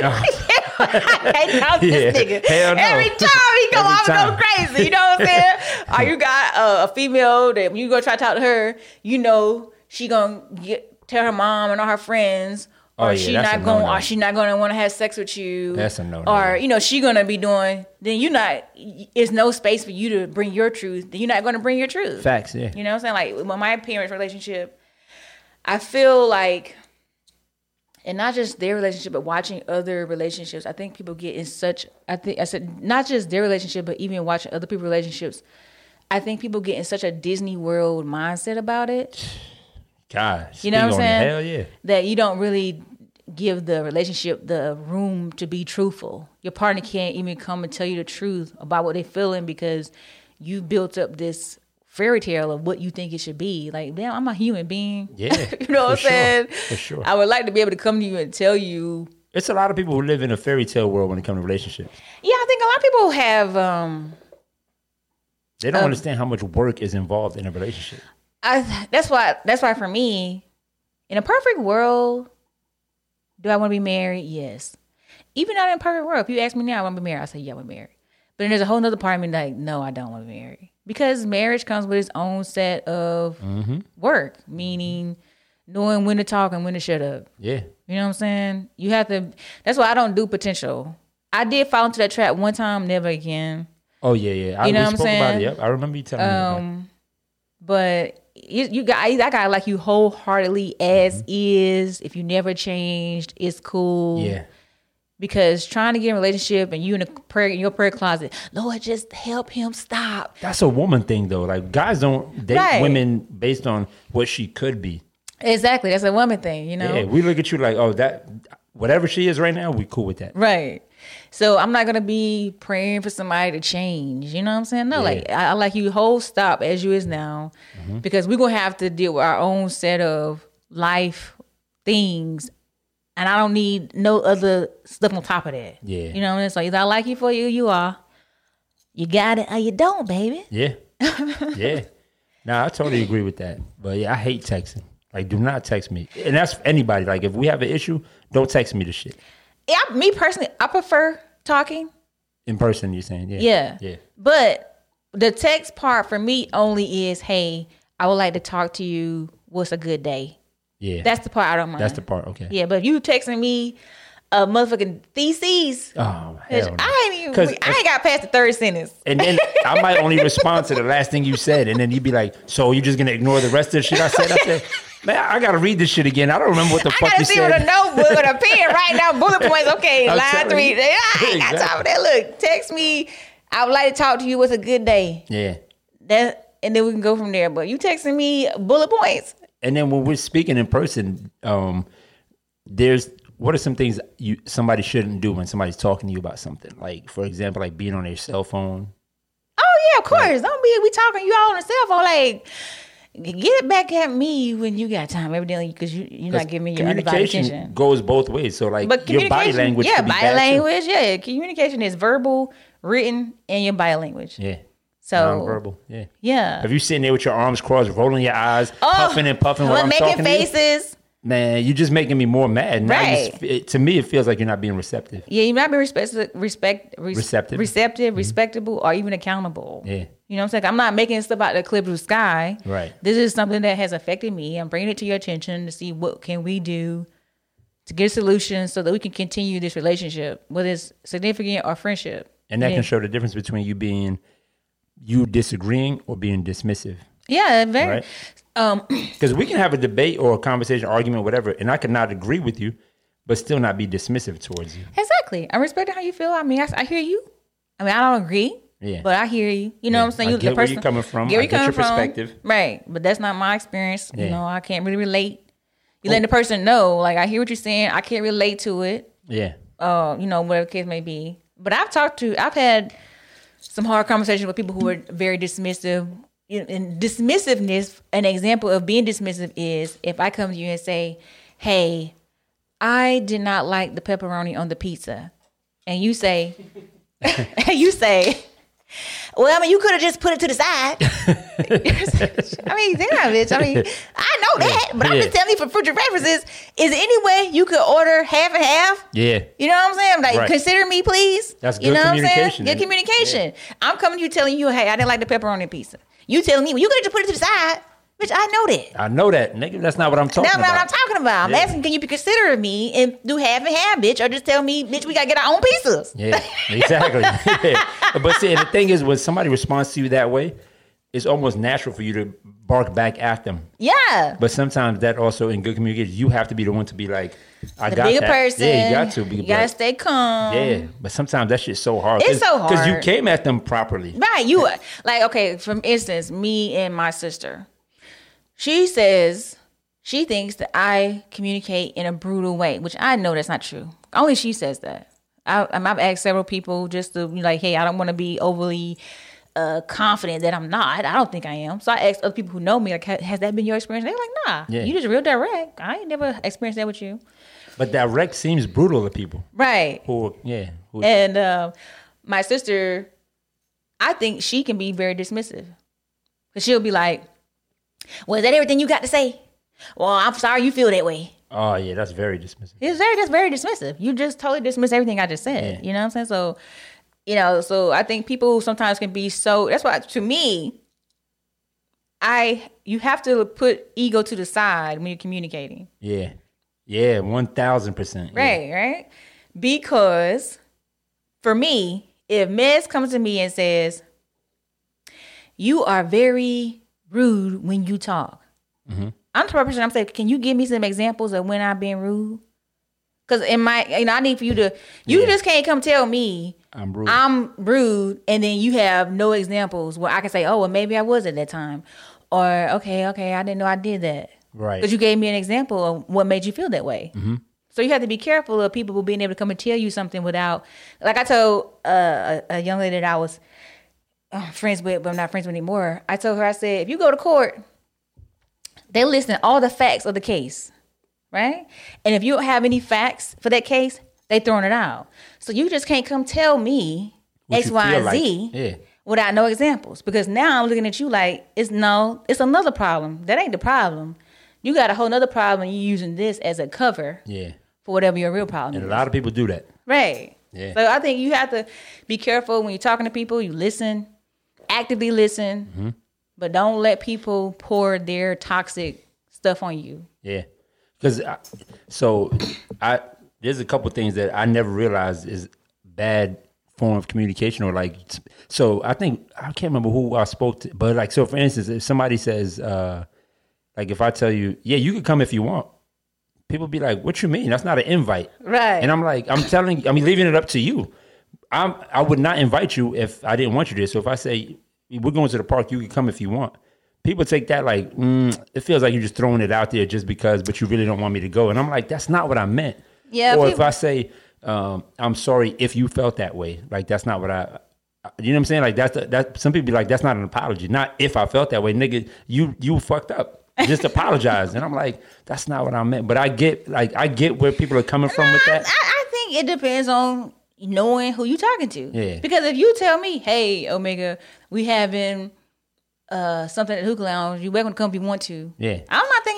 got I can't talk to Yeah. this nigga. Hell no. Every time he come Every off and time. go crazy. You know what I'm saying? Or you got a, a female that when you go try to talk to her, you know she gonna get tell her mom and all her friends. Or Oh, yeah, she that's not a going, no-no. or she not going to want to have sex with you. That's a no-no. Or you know she gonna be doing. Then you not. It's no space for you to bring your truth. Then you're not going to bring your truth. Facts. Yeah. You know what I'm saying? Like with my parents' relationship, I feel like, and not just their relationship, but watching other relationships. I think people get in such. I think I said not just their relationship, but even watching other people's relationships. I think people get in such a Disney World mindset about it. God. You know what I'm speak on it. saying? Hell yeah. That you don't really give the relationship the room to be truthful. Your partner can't even come and tell you the truth about what they're feeling because you built up this fairy tale of what you think it should be. Like, damn, I'm a human being. Yeah. You know what I'm for sure. saying? For sure. I would like to be able to come to you and tell you. It's a lot of people who live in a fairy tale world when it comes to relationships. Yeah, I think a lot of people have. um They don't Um, understand how much work is involved in a relationship. I that's why that's why for me, in a perfect world, do I want to be married? Yes. Even not in a perfect world, if you ask me now, I want to be married, I say yeah, I want to be married. But then there's a whole nother part of me like, no, I don't want to be married because marriage comes with its own set of Mm-hmm. work, meaning knowing when to talk and when to shut up. Yeah. You know what I'm saying? You have to. That's why I don't do potential. I did fall into that trap one time, never again. Oh yeah, yeah. I, You know we what I'm spoke about saying? it. Yep. I remember you telling me. About it. Um, but you, you got I got like you wholeheartedly as is. If you never changed, it's cool. Yeah. Because trying to get in a relationship and you in a prayer in your prayer closet, Lord, just help him stop. That's a woman thing though. Like guys don't date Right. women based on what she could be. Exactly, that's a woman thing, you know. Yeah, we look at you like, oh, that whatever she is right now, we cool with that. Right. So I'm not gonna be praying for somebody to change. You know what I'm saying? No, Yeah. like I, I like you whole stop as you is now, Mm-hmm. because we're gonna have to deal with our own set of life things, and I don't need no other stuff on top of that. Yeah. You know what I'm saying? So either I like you for you, you are. You got it or you don't, baby. Yeah. Yeah. Nah, I totally agree with that. But yeah, I hate texting. Like, do not text me. And that's for anybody. Like, if we have an issue, don't text me the shit. Yeah, me personally, I prefer talking. In person, you're saying? Yeah. Yeah. Yeah. But the text part for me only is, hey, I would like to talk to you. What's a good day? Yeah. That's the part I don't mind. That's the part. Okay. Yeah, but if you texting me a motherfucking theses, Oh, bitch, hell no. I ain't even, 'Cause I ain't got past the third sentence. And then I might only respond to the last thing you said. And then you'd be like, so you're just going to ignore the rest of the shit I said? I said, man, I got to read this shit again. I don't remember what the I fuck gotta you see said. with a notebook with a pen, writing down bullet points. Okay, I'm line telling three. you. I ain't got time for that. Look, text me. I would like to talk to you. What's a good day? Yeah. That, and then we can go from there. But you texting me bullet points. And then when we're speaking in person, um, there's what are some things you somebody shouldn't do when somebody's talking to you about something? Like, for example, like being on their cell phone. Oh yeah, of course. Don't be we talking you all on the cell phone. Like, get it back at me when you got time, evidently, because you you're not giving me your undivided Communication attention. goes both ways. So, like, But your body communication, language, yeah, could be body bad too. language, yeah. Communication is verbal, written, and your body language. Yeah. So Nonverbal. Yeah. yeah. Have you sitting there with your arms crossed, rolling your eyes, puffing and puffing while I'm making talking to you? faces. Man, you're just making me more mad. Now you Right. s- it, to me, it feels like you're not being receptive. Yeah, you might be respect, respect, res- Receptive. receptive, respectable, or even accountable. Yeah. You know what I'm saying? I'm not making stuff out of the clear blue sky. Right. This is something that has affected me. I'm bringing it to your attention to see what can we do to get a solution so that we can continue this relationship, whether it's significant or friendship. And that Yeah. can show the difference between you being, you disagreeing or being dismissive. Yeah, very. Right. Um, Because we can have a debate or a conversation, argument, whatever, and I could not agree with you, but still not be dismissive towards you. exactly. I respect how you feel. I mean, I, I hear you. I mean, I don't agree. Yeah. But I hear you. You know Yeah. what I'm saying? I You, get where you're coming from. Get where I you're get coming your from. perspective. Right. But that's not my experience. You Yeah. know, I can't really relate. You letting the person know, like, I hear what you're saying. I can't relate to it. Yeah. Uh, you know, whatever the case may be. But I've talked to, I've had some hard conversations with people who are very dismissive. You know, and dismissiveness, an example of being dismissive is if I come to you and say, hey, I did not like the pepperoni on the pizza. And you say, you say, well, I mean, you could have just put it to the side. I mean, damn, bitch. I mean, I know that, but I'm Yeah. just telling you for future references, is there any way you could order half and half? Yeah. You know what I'm saying? Like, Right. consider me, please. That's you good know What I'm communication, saying? Good ain't it? communication. I'm coming to you telling you, hey, I didn't like the pepperoni pizza. You telling me, well, you could have just put it to the side. Bitch, I know that. I know that, nigga. That's not what I'm talking That's about. what I'm talking about. I'm Yeah. asking, can you consider me and do half and half, bitch? Or just tell me, bitch, we got to get our own pizzas. Yeah, exactly. Yeah. But see, the thing is, when somebody responds to you that way, it's almost natural for you to bark back at them. Yeah. But sometimes that also, in good communication, you have to be the one to be like, I The got bigger that. person. Yeah, you got to. Be You got to like, stay calm. yeah, but sometimes that shit's so hard. It's so Because you hard. came at them properly. Right. You like, okay, for instance, me and my sister. She says she thinks that I communicate in a brutal way, which I know that's not true. Only she says that. I, I've asked several people just to be like, hey, I don't want to be overly uh, confident that I'm not. I don't think I am. So I asked other people who know me, like, has that been your experience? They're like, nah, Yeah. you just real direct. I ain't never experienced that with you. But direct seems brutal to people. Right. Who, yeah. Who, And uh, my sister, I think she can be very dismissive. Because she'll be like, well, is that everything you got to say? Well, I'm sorry you feel that way. oh, yeah, that's very dismissive. It's very, that's very dismissive. You just totally dismiss everything I just said. Yeah. You know what I'm saying? So, you know, so I think people sometimes can be so, that's why to me, I, you have to put ego to the side when you're communicating. Yeah. Yeah, one thousand percent. Yeah. Right, right. Because for me, if Mez comes to me and says, you are very rude when you talk. Mm-hmm. I'm the type of person I'm saying, can you give me some examples of when I've been rude? Because in my, you know, I need for you to, you Yeah. just can't come tell me I'm rude. I'm rude and then you have no examples where I can say, oh, well, maybe I was at that time. Or, okay, okay, I didn't know I did that. Right. Because you gave me an example of what made you feel that way. Mm-hmm. So you have to be careful of people being able to come and tell you something without, like I told uh, a, a young lady that I was uh, friends with, but I'm not friends with anymore. I told her, I said, if you go to court, they listen to all the facts of the case, right? And if you don't have any facts for that case, they throwing it out. So you just can't come tell me What X, you Y, feel and like. Z Yeah. without no examples. Because now I'm looking at you like, it's no, it's another problem. That ain't the problem. You got a whole nother problem. You're using this as a cover Yeah. for whatever your real problem And a is. lot of people do that. Right. Yeah. So I think you have to be careful when you're talking to people. You listen, actively listen, Mm-hmm. but don't let people pour their toxic stuff on you. Yeah. Because so I there's a couple things that I never realized is bad form of communication or like so I think I can't remember who I spoke to, but like so for instance, if somebody says uh like if I tell you, yeah, you can come if you want, people be like, what you mean? That's not an invite. Right. And I'm like, I'm telling, I'm leaving it up to you. I'm, I would not invite you if I didn't want you there. So if I say, we're going to the park, you can come if you want. People take that like, mm, it feels like you're just throwing it out there just because, but you really don't want me to go. And I'm like, that's not what I meant. Yeah, Or people- if I say, um, I'm sorry if you felt that way. Like, that's not what I, you know what I'm saying? Like, that's, the, that. some people be like, that's not an apology. Not if I felt that way. Nigga, you, you fucked up. Just apologize. And I'm like, that's not what I meant. But I get, like, I get where people are coming from with I, that. I think it depends on knowing who you're talking to. Yeah. Because if you tell me, hey, Omega, we having uh, something at Hookah Lounge, you're welcome to come if you want to. Yeah. I'm not thinking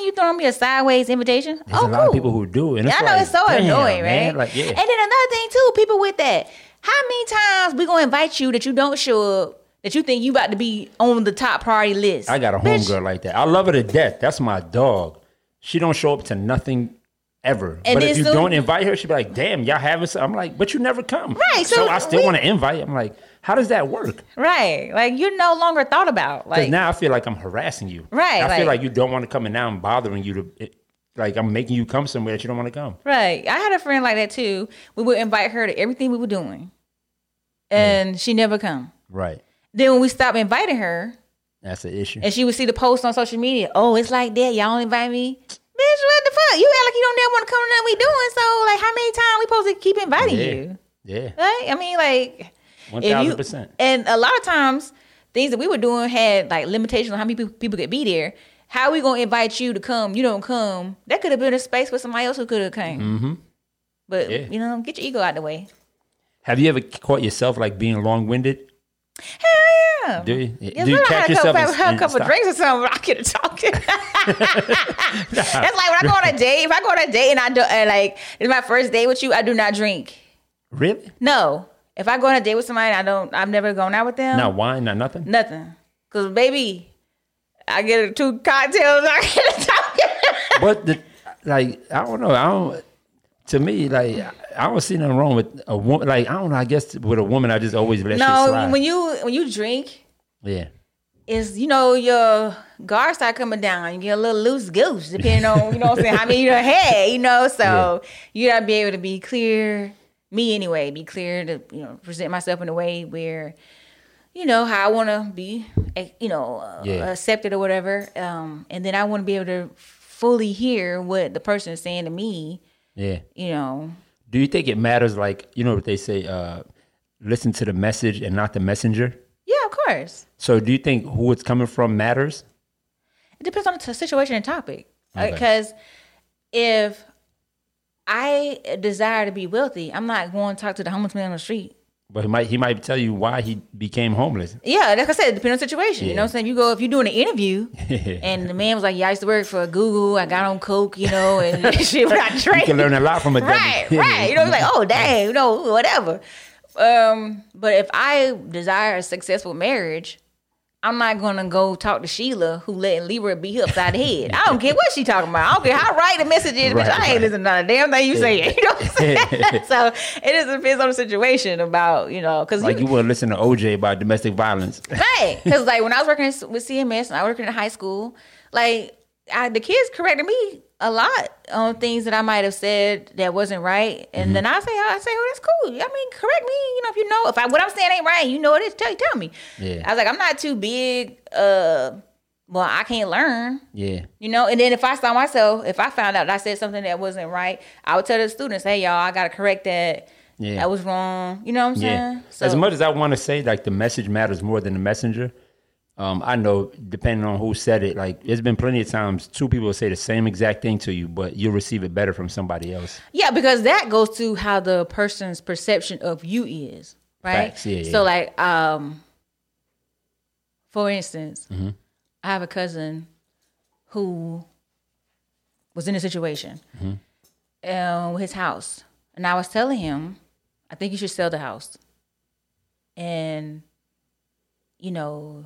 you throwing me a sideways invitation? There's oh, a lot cool. of people who do. And it's yeah, I know like, it's so damn, annoying, man. right? Like, yeah. And then another thing too, people with that. How many times we gonna invite you that you don't show up, that you think you about to be on the top priority list? I got a homegirl like that. I love her to death. That's my dog. She don't show up to nothing ever. And but if you so, don't invite her, she'll be like, damn, y'all having some. I'm like, but you never come. Right. So, so I still we, want to invite. I'm like, how does that work? Right. Like, you're no longer thought about. Like, now I feel like I'm harassing you. Right. I like, feel like you don't want to come, and now I'm bothering you to, it, like I'm making you come somewhere that you don't want to come. Right. I had a friend like that too. We would invite her to everything we were doing, and yeah. she never come. Right. Then when we stopped inviting her, that's the issue. And she would see the post on social media. Oh, it's like that. Y'all don't invite me. Bitch, what the fuck? You act like you don't never want to come to nothing we doing. So, like, how many times we supposed to keep inviting yeah. you? Yeah. Right? I mean, like... one thousand percent. And a lot of times, things that we were doing had, like, limitations on how many people, people could be there. How we going to invite you to come? You don't come. That could have been a space for somebody else who could have came. Mm-hmm. But, yeah. you know, get your ego out the way. Have you ever caught yourself, like, being long-winded? Hell yeah. Do you? Yeah, Do you catch yourself I had a couple stop? drinks or something, I get to talking. That's like when I go on a date. If I go on a date and I do, and like it's my first date with you, I do not drink. Really? No. If I go on a date with somebody, I don't. I've never gone out with them. Not wine, not nothing. Nothing. Cause baby, I get two cocktails. I get to talking. But the, like, I don't know. I don't. To me, like, I don't see nothing wrong with a woman. Like, I don't know. I guess with a woman, I just always let shit slide. No, when you when you drink, yeah, is you know your guard start coming down. You get a little loose goose, depending on you know what I'm saying. How many you done had, you know. So yeah. You gotta be able to be clear. Me anyway, be clear to you know present myself in a way where you know how I want to be, you know, uh, yeah. accepted or whatever. Um, and then I want to be able to fully hear what the person is saying to me. Yeah. You know. Do you think it matters, like, you know what they say, uh, listen to the message and not the messenger? Yeah, of course. So do you think who it's coming from matters? It depends on the t- situation and topic. Okay. Because if I desire to be wealthy, I'm not going to talk to the homeless man on the street. But he might he might tell you why he became homeless. Yeah, like I said, it depends on the situation. Yeah. You know what I'm saying? You go, if you're doing an interview and the man was like, yeah, I used to work for Google, I got on coke, you know, and shit, I trained. You can learn a lot from a Right, right. You know, it's like, oh, dang, you know, whatever. Um, but if I desire a successful marriage, I'm not going to go talk to Sheila who letting Libra beat her upside the head. I don't care what she talking about. I don't care how right the message is, right, bitch. I ain't right. listening to a damn thing you yeah. say. You know what I'm saying? So it just depends on the situation about, you know. Cause like you, you want to listen to O J about domestic violence. Right. Because like when I was working with C M S and I was working in high school, like I, the kids corrected me a lot on things that I might have said that wasn't right. And mm-hmm. then I say, I say, oh, that's cool. I mean, correct me. You know, if you know, if I, what I'm saying ain't right, you know what it is, tell, tell me. Yeah. I was like, I'm not too big. Uh, well, I can't learn. Yeah. You know, and then if I saw myself, if I found out that I said something that wasn't right, I would tell the students, hey, y'all, I got to correct that. Yeah. That was wrong. You know what I'm yeah. saying? So, as much as I want to say, like, the message matters more than the messenger, Um, I know, depending on who said it, like, there's been plenty of times two people will say the same exact thing to you, but you'll receive it better from somebody else. Yeah, because that goes to how the person's perception of you is, right? Facts, yeah, yeah. So, like, um, for instance, mm-hmm. I have a cousin who was in a situation mm-hmm. uh, with his house. And I was telling him, I think you should sell the house. And, you know...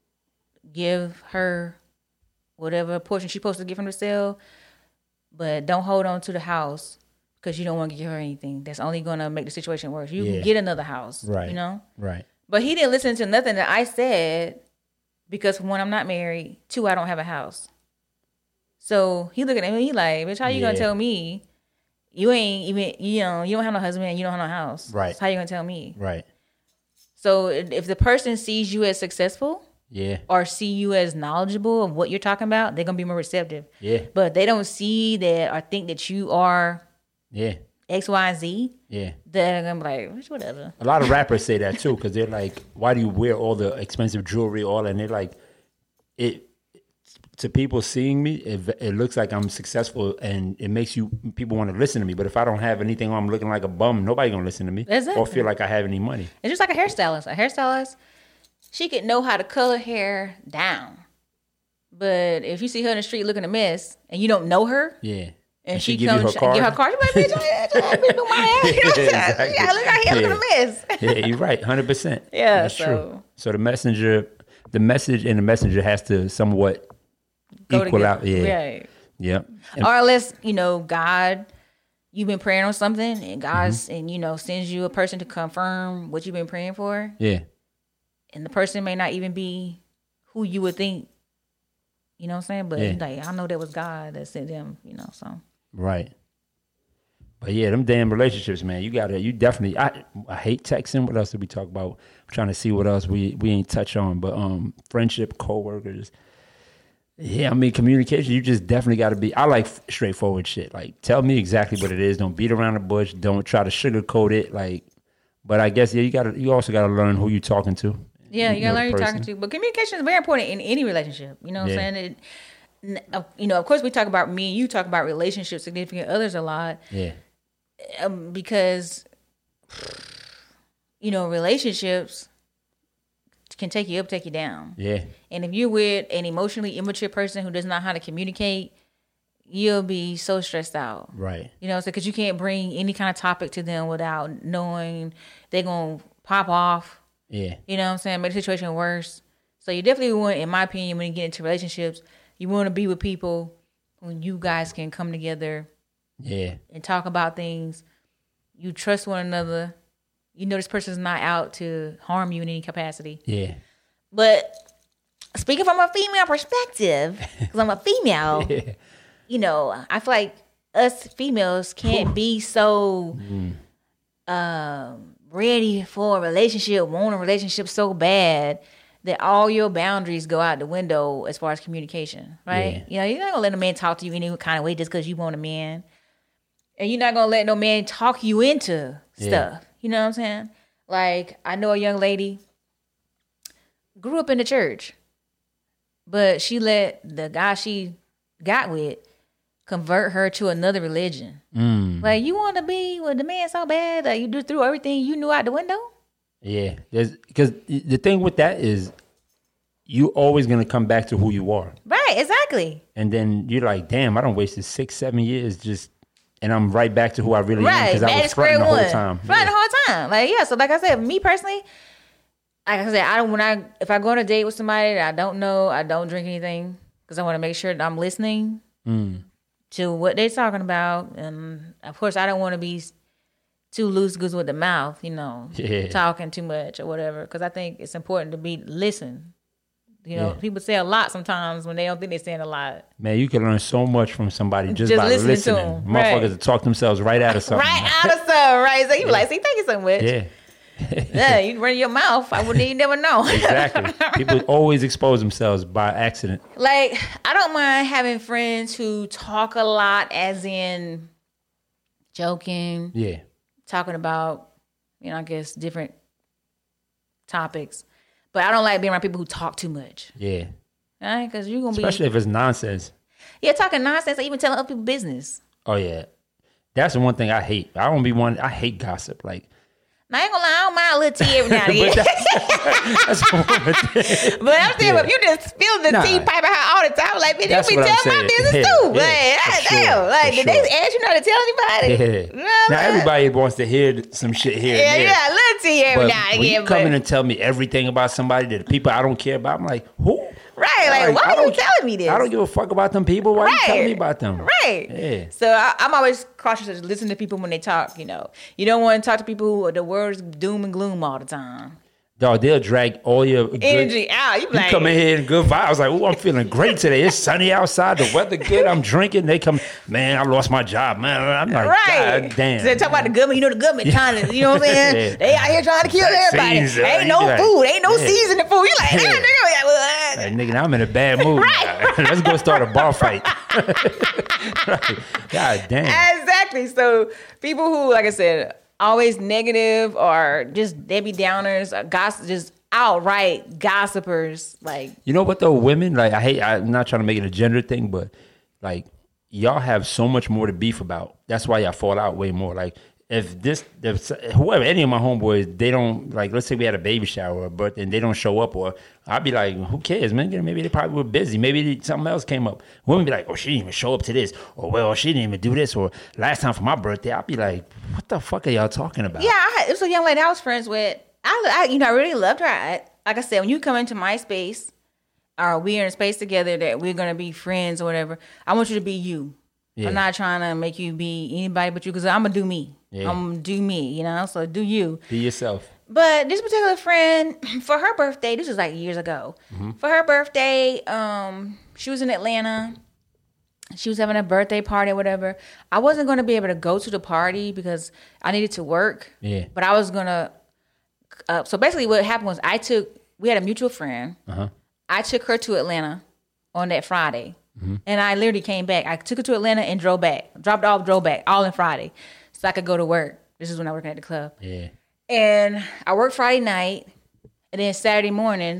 give her whatever portion she's supposed to get from the sale, but don't hold on to the house because you don't want to give her anything. That's only going to make the situation worse. You yeah. can get another house, right? You know, right. But he didn't listen to nothing that I said because one, I'm not married. Two, I don't have a house. So he looking at me, he like, bitch, how you yeah. gonna tell me you ain't even, you know, you don't have no husband and you don't have no house, right? So how you gonna tell me, right? So if the person sees you as successful. Yeah. Or see you as knowledgeable of what you're talking about, they're gonna be more receptive. Yeah. But they don't see that or think that you are yeah X, Y, and Z. Yeah. They're gonna be like, whatever. A lot of rappers say that too, because they're like, why do you wear all the expensive jewelry, all and they're like, it to people seeing me, it, it looks like I'm successful and it makes you people want to listen to me. But if I don't have anything on, I'm looking like a bum, nobody gonna listen to me. Exactly. Or feel like I have any money. It's just like a hairstylist. A hairstylist, she could know how to color hair down, But if you see her in the street looking a mess and you don't know her, yeah. And, and she, she give comes, you her card. Give her card. She's like, bitch, I bitch, do my ass. You know what I'm saying? Exactly. Yeah, look out here, Yeah. look at a mess. Yeah, you're right, hundred percent. Yeah, that's so. true. So the messenger, the message and the messenger has to somewhat Go equal together. out. Yeah, Right. yeah. And, Or unless, you know, God, you've been praying on something and God, Mm-hmm. and, you know, sends you a person to confirm what you've been praying for. yeah, And the person may not even be who you would think, you know what I'm saying? But Yeah. like, I know that was God that sent them, you know, so. right. But yeah, them damn relationships, man. You gotta, you definitely. I, I hate texting. What else did we talk about? I'm trying to see what else we we ain't touch on. But um, friendship, coworkers. Yeah, I mean communication. You just definitely got to be. I like f- straightforward shit. Like, tell me exactly what it is. Don't beat around the bush. Don't try to sugarcoat it. Like, but I guess yeah, you got to. You also got to learn who you're talking to. Yeah, you gotta know learn the who you're person. talking to. But communication is very important in any relationship. You know what Yeah. I'm saying? It, n- uh, you know, of course, we talk about me and you talk about relationships, significant others a lot. Yeah, Um, because, you know, relationships can take you up, take you down. yeah, And if you're with an emotionally immature person who doesn't know how to communicate, you'll be so stressed out. right. You know, so because you can't bring any kind of topic to them without knowing they're going to pop off. Yeah, You know what I'm saying? Make the situation worse. So you definitely want, in my opinion, when you get into relationships, you want to be with people when you guys can come together yeah, and talk about things. You trust one another. You know this person's not out to harm you in any capacity. yeah, But speaking from a female perspective, because I'm a female, yeah. you know, I feel like us females can't be so um, ready for a relationship, want a relationship so bad that all your boundaries go out the window as far as communication, right? You know, you're not gonna let a man talk to you any kind of way just because you want a man. And you're not gonna let no man talk you into Yeah. stuff. You know what I'm saying? Like, I know a young lady grew up in the church, but she let the guy she got with convert her to another religion. Mm. Like, you want to be with the man so bad that you just threw everything you knew out the window? Yeah, because the thing with that is, you always gonna come back to who you are, Right, exactly. and then you're like, damn, I don't wasted six, seven years just, and I'm right back to who I really am Right, because I bad was fronting the whole time. Fronting Yeah. the whole time. Like, yeah, so like I said, me personally, like I said, I don't, when I, if I go on a date with somebody that I don't know, I don't drink anything because I want to make sure that I'm listening Mm. to what they're talking about. And of course, I don't want to be too loose goose with the mouth, you know, Yeah. talking too much or whatever. Because I think it's important to be listen. You know, Yeah. people say a lot sometimes when they don't think they're saying a lot. Man, you can learn so much from somebody just, Just by listening to listening. 'em, Motherfuckers right. will talk themselves right out of something. Right out of stuff, right? So you be like, see, thank you so much. Yeah, Yeah, you run your mouth. I wouldn't even never know. exactly. People always expose themselves by accident. Like, I don't mind having friends who talk a lot, as in joking, Yeah, talking about, you know, I guess different topics. But I don't like being around people who talk too much. yeah. All right, because you're gonna be Especially if it's nonsense. yeah talking nonsense or even telling other people business. Oh yeah, that's the one thing I hate. I don't be one. I hate gossip. Like, Now, I ain't gonna lie, I don't mind a little tea every now and again. but that's, that's one thing. But I'm saying, Yeah. if you just spill the Nah. tea piper out all the time, like, bitch, That's you be what I'm telling my saying. business Yeah, too. yeah, like, for God sure, damn. Like, for did they sure. ask you not to tell anybody? Yeah. You know what Now I'm saying? everybody wants to hear some shit here Yeah, and there. yeah, a little tea every But now and when again. you come in But, and tell me everything about somebody that the people I don't care about, I'm like, who? right, like, I why are you don't- telling me this? I don't give a fuck about them people. Why you telling me about them? Right. Yeah. So I, I'm always cautious to listen to people when they talk, you know. You don't want to talk to people who the words doom and gloom all the time. Dog, they'll drag all your good, Energy out. You be You like, come in here in good vibes. Like, oh, I'm feeling great today. It's sunny outside. The weather good. I'm drinking. They come, man, I lost my job, man. I'm like, right. God damn. So they talk about the government. You know the government trying to, you know what I'm saying? Yeah. They out here trying to kill everybody. Vaccines, uh, Ain't you no be like, food. Ain't no yeah. seasoning food. You like, Yeah. yeah. nigga. Like, well, Like, nigga, I'm in a bad mood. Right. Let's go start a bar fight. Right. God damn. Exactly. So people who, like I said, always negative or just Debbie Downers, or gossip, just outright gossipers, like You know what though, women, like I hate, I'm not trying to make it a gender thing, but like y'all have so much more to beef about. That's why y'all fall out way more. Like if this, if whoever, any of my homeboys, they don't like. Let's say we had a baby shower or a birthday, and they don't show up, or I'd be like, who cares, man? Maybe they probably were busy. Maybe they, something else came up. Women be like, oh, she didn't even show up to this, or well, she didn't even do this, or last time for my birthday, I'd be like, what the fuck are y'all talking about? Yeah, I, it was a young lady I was friends with. I, I you know, I really loved her. I, like I said, when you come into my space, or we're in a space together that we're gonna be friends or whatever, I want you to be you. Yeah. I'm not trying to make you be anybody but you, because I'm gonna do me. Yeah. I'm gonna do me, you know. So do you. Be yourself. But this particular friend, for her birthday, this was like years ago. Mm-hmm. For her birthday, um, she was in Atlanta. She was having a birthday party or whatever. I wasn't gonna be able to go to the party because I needed to work. Yeah. But I was gonna. Uh, so basically, what happened was I took. We had a mutual friend. Uh-huh. I took her to Atlanta on that Friday. Mm-hmm. And I literally came back. I took her to Atlanta and drove back. Dropped off, drove back, all in Friday. So I could go to work. This is when I was working at the club. Yeah. And I worked Friday night. And then Saturday morning,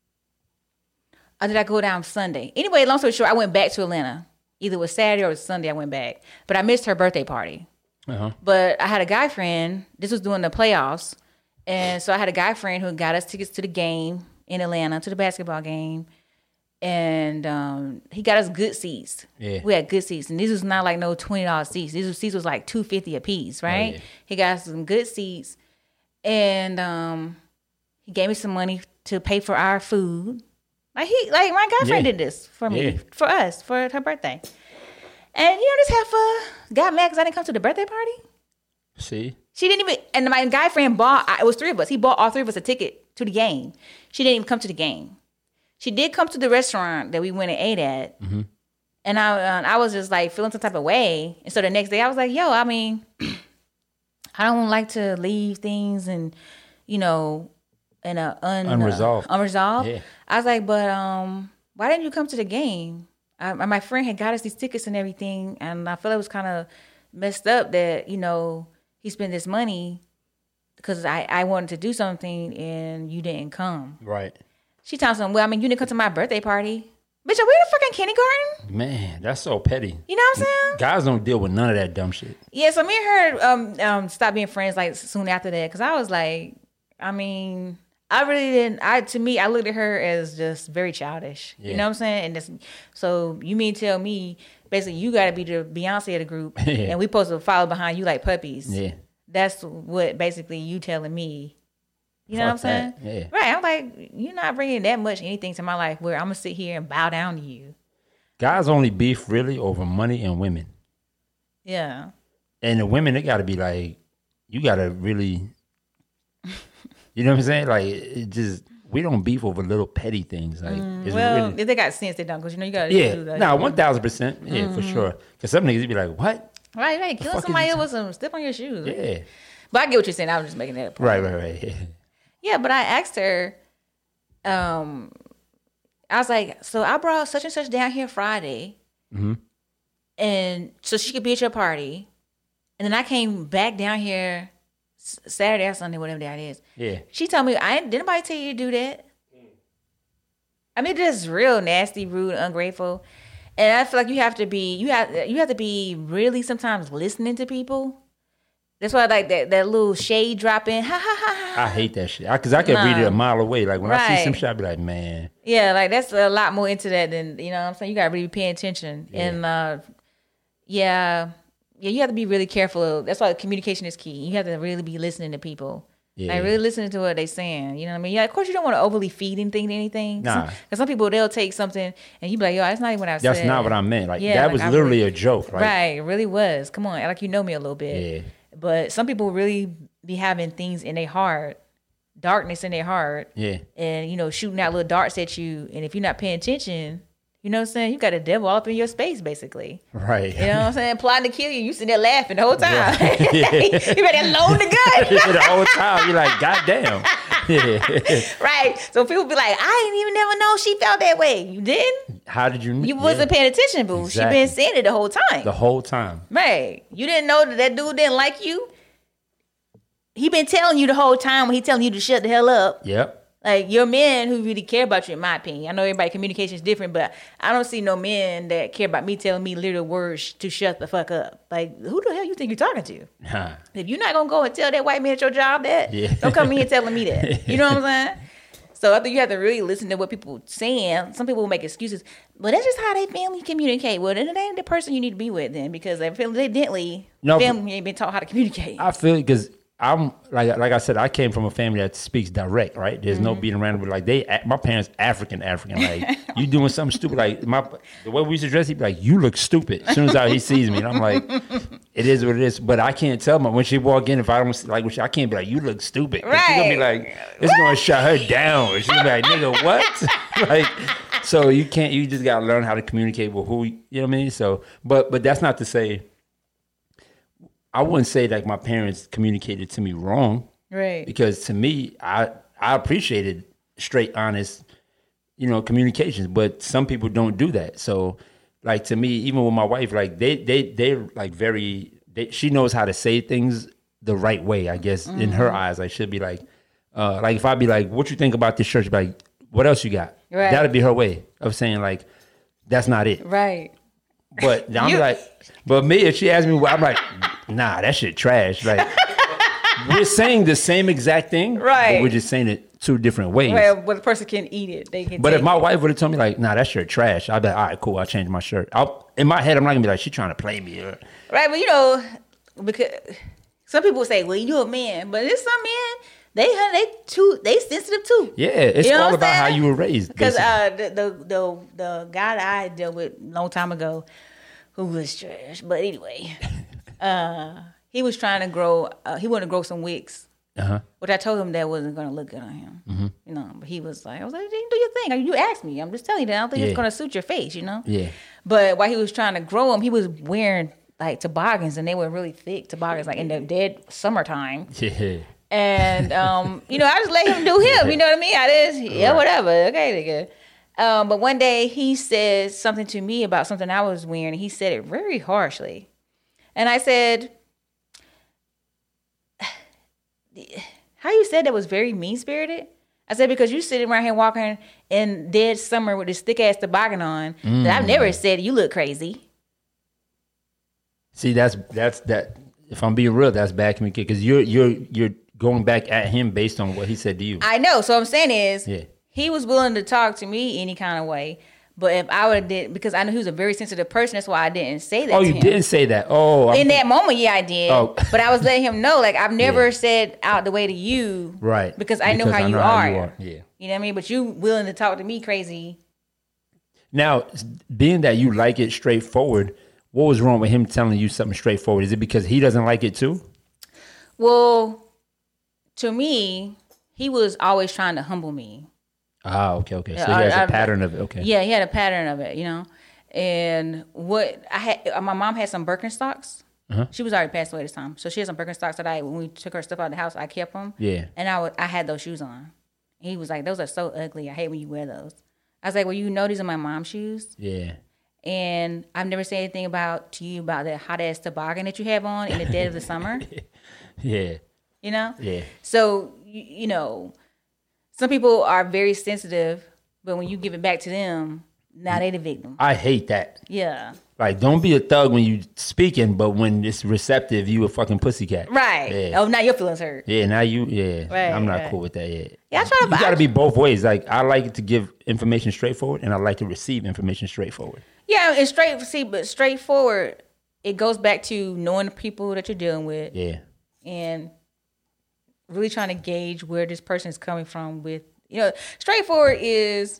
I did I go down Sunday. Anyway, long story short, I went back to Atlanta. Either it was Saturday or it was Sunday I went back. But I missed her birthday party. Uh-huh. But I had a guy friend. This was during the playoffs. And so I had a guy friend who got us tickets to the game in Atlanta, to the basketball game. And um, he got us good seats. Yeah. We had good seats. And these was not like no twenty dollars seats. These seats was like two hundred fifty dollars a piece, right? Oh, yeah. He got us some good seats. And um, he gave me some money to pay for our food. Like he, like my guy friend yeah. did this for me, yeah. for us, for her birthday. And you know, this heifer got mad because I didn't come to the birthday party. See? She didn't even, and my guy friend bought, it was three of us. He bought all three of us a ticket to the game. She didn't even come to the game. She did come to the restaurant that we went and ate at. Mm-hmm. And I uh, I was just like feeling some type of way. And so the next day I was like, yo, I mean, I don't like to leave things and, you know, in a un, unresolved. Uh, unresolved. Yeah. I was like, but um, why didn't you come to the game? I, my friend had got us these tickets and everything. And I feel it was kind of messed up that, you know, he spent this money because I, I wanted to do something and you didn't come. Right. She tells him, well, I mean, you didn't come to my birthday party. Bitch, are we in fucking kindergarten? Man, that's so petty. You know what I'm saying? Guys don't deal with none of that dumb shit. Yeah, so me and her um, um, stopped being friends like soon after that because I was like, I mean, I really didn't, I to me, I looked at her as just very childish. Yeah. You know what I'm saying? And this, so you mean tell me, basically, you got to be the Beyonce of the group yeah. and we supposed to follow behind you like puppies. Yeah. That's what basically you telling me. You know Fuck what I'm saying? That. Yeah. Right. I'm like, you're not bringing that much anything to my life where I'm going to sit here and bow down to you. Guys only beef really over money and women. Yeah. And the women, they got to be like, you got to really, you know what I'm saying? Like, it just, we don't beef over little petty things. Like, mm, well, really, if they got sense, they don't. Because, you know, you got to yeah, do that. No, nah, one thousand percent. Yeah, mm-hmm. for sure. Because some niggas be like, what? Right, right. Killing somebody else with some step on your shoes. Yeah. Right? But I get what you're saying. I was just making that point. Right, right, right. Yeah. Yeah, but I asked her, um, I was like, so I brought such and such down here Friday, mm-hmm. and so she could be at your party. And then I came back down here Saturday or Sunday, whatever day it is. Yeah. She told me, I didn't anybody tell you to do that? I mean, just real nasty, rude, ungrateful. And I feel like you have to be, you have, you have to be really sometimes listening to people. That's why I like that, that little shade drop in. Ha, ha, ha, ha. I hate that shit. Because I, I can nah. read it a mile away. Like, when right. I see some shit, I be like, man. Yeah, like, that's a lot more into that than, you know what I'm saying? You got to really pay attention. Yeah. And, uh, yeah, yeah, you have to be really careful. That's why communication is key. You have to really be listening to people. Yeah. Like, really listening to what they're saying. You know what I mean? Yeah, of course, you don't want to overly feed anything to anything. Nah. Because some, some people, they'll take something and you be like, yo, that's not even what I that's said. That's not what I meant. Like, yeah, that like was I literally really, a joke. Like, right, it really was. Come on, like you know me a little bit. Yeah. But some people really be having things in their heart, darkness in their heart. Yeah. And, you know, shooting out little darts at you. And if you're not paying attention, you know what I'm saying? You got a devil all up in your space, basically. Right. You know what I'm saying? Plotting to kill you. You sitting there laughing the whole time. Yeah. Yeah. You better load the gun. The whole time. You're like, God damn. Yeah. Right. So people be like, I didn't even never know she felt that way. You didn't? How did you know? You wasn't yeah. paying attention, boo. Exactly. She been saying it the whole time. The whole time. Right. You didn't know that that dude didn't like you? He been telling you the whole time when he telling you to shut the hell up. Yep. Like, your men who really care about you, in my opinion. I know everybody communication is different, but I don't see no men that care about me telling me little words to shut the fuck up. Like, who the hell you think you're talking to? Huh. If you're not going to go and tell that white man at your job that, yeah. don't come in here telling me that. You know what I'm saying? So I think you have to really listen to what people saying. Some people will make excuses, but that's just how they family communicate. Well, then it ain't the person you need to be with then, because evidently no, family ain't been taught how to communicate. I feel because I'm like like I said, I came from a family that speaks direct, right? There's mm-hmm. no beating around with like they. My parents African African. Like you doing something stupid, like my the way we used to dress, he'd be like, "You look stupid." As soon as he sees me, and I'm like, "It is what it is." But I can't tell my when she walk in if I don't like. When she, I can't be like, "You look stupid." Right? She's gonna be like, "It's gonna shut her down." She's gonna be like, "Nigga, what?" Like, so you can't. You just gotta learn how to communicate with who you know what I mean. So, but but that's not to say. I wouldn't say like my parents communicated to me wrong, right? Because to me, I I appreciated straight, honest, you know, communications. But some people don't do that. So, like to me, even with my wife, like they they they're like very. They, she knows how to say things the right way, I guess. Mm-hmm. In her eyes, I should be like, uh, like if I be like, "What you think about this church?" Be like, "What else you got?" Right. That'd be her way of saying like, "That's not it." Right. But I'm you, like, but me, if she asks me, I'm like, nah, that shit trash. Like, we're saying the same exact thing, right? But we're just saying it two different ways. Well, but the person can eat it. They can. But if my it. wife would have told me like, nah, that shirt trash, I'd be like, all right, cool, I'll change my shirt. I'll, in my head, I'm not gonna be like, she's trying to play me. Or, right, but you know, because some people say, well, you're a man, but there's some men. They they too they sensitive too. Yeah, it's you know all about saying? How you were raised. Because uh, the, the the the guy that I dealt with a long time ago, who was trash, but anyway, uh, he was trying to grow. Uh, he wanted to grow some wigs, uh-huh. which I told him that wasn't going to look good on him. Mm-hmm. You know, but he was like, I was like, do your thing. You asked me. I'm just telling you that I don't think yeah. it's going to suit your face. You know. Yeah. But while he was trying to grow them, he was wearing like toboggans, and they were really thick toboggans, like in the dead summertime. Yeah. And, um, you know, I just let him do him. You know what I mean? I just, yeah, whatever. Okay, nigga. Um, but one day he said something to me about something I was wearing. And he said it very harshly. And I said, how you said that was very mean-spirited? I said, because you sitting around here walking in dead summer with this thick-ass toboggan on. Mm. That I've never said you look crazy. See, that's, that's, that. If I'm being real, that's bad communication. Because you're, you're, you're, going back at him based on what he said to you. I know. So what I'm saying is, yeah. he was willing to talk to me any kind of way. But if I would have did, because I knew he was a very sensitive person, that's why I didn't say that Oh, to you him. didn't say that. Oh. In I'm, that moment, yeah, I did. Oh. But I was letting him know, like, I've never yeah. said out the way to you. Right. Because I because know, how, I you, know are. how you are. Yeah. You know what I mean? But you willing to talk to me crazy. Now, being that you like it straightforward, what was wrong with him telling you something straightforward? Is it because he doesn't like it too? Well, to me, he was always trying to humble me. Ah, okay, okay. So he has I, a pattern of it. Okay. Yeah, he had a pattern of it, you know. And what I had, my mom had some Birkenstocks. Uh-huh. She was already passed away this time, so she had some Birkenstocks that I, when we took her stuff out of the house, I kept them. Yeah. And I, would, I had those shoes on. He was like, "Those are so ugly. I hate when you wear those." I was like, "Well, you know, these are my mom's shoes." Yeah. And I've never said anything about to you about that hot ass toboggan that you have on in the dead of the summer. Yeah. You know? Yeah. So, you, you know, some people are very sensitive, but when you give it back to them, now they the victim. I hate that. Yeah. Like, don't be a thug when you speaking, but when it's receptive, you a fucking pussycat. Right. Yeah. Oh, now your feelings hurt. Yeah, now you, yeah. Right, I'm not right. cool with that yet. Yeah, I try to. You got to be both ways. Like, I like to give information straightforward, and I like to receive information straightforward. Yeah, it's straight, see, but straightforward, it goes back to knowing the people that you're dealing with. Yeah. And really trying to gauge where this person is coming from with, you know, straightforward is,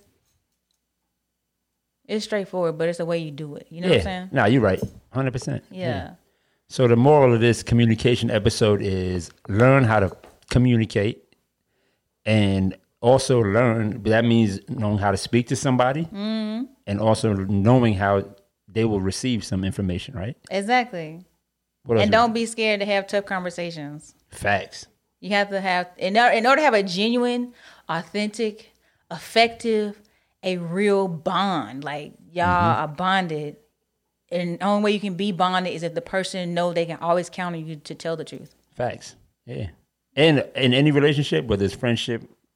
it's straightforward, but it's the way you do it. You know yeah. what I'm saying? No, you're right. one hundred percent. Yeah. yeah. So the moral of this communication episode is learn how to communicate and also learn, that means knowing how to speak to somebody mm-hmm. and also knowing how they will receive some information, right? Exactly. And don't be scared to have tough conversations. Facts. You have to have, in order, in order to have a genuine, authentic, effective, a real bond, like y'all mm-hmm. are bonded. And the only way you can be bonded is if the person know they can always count on you to tell the truth. Facts. Yeah. And in any relationship, whether it's friendship,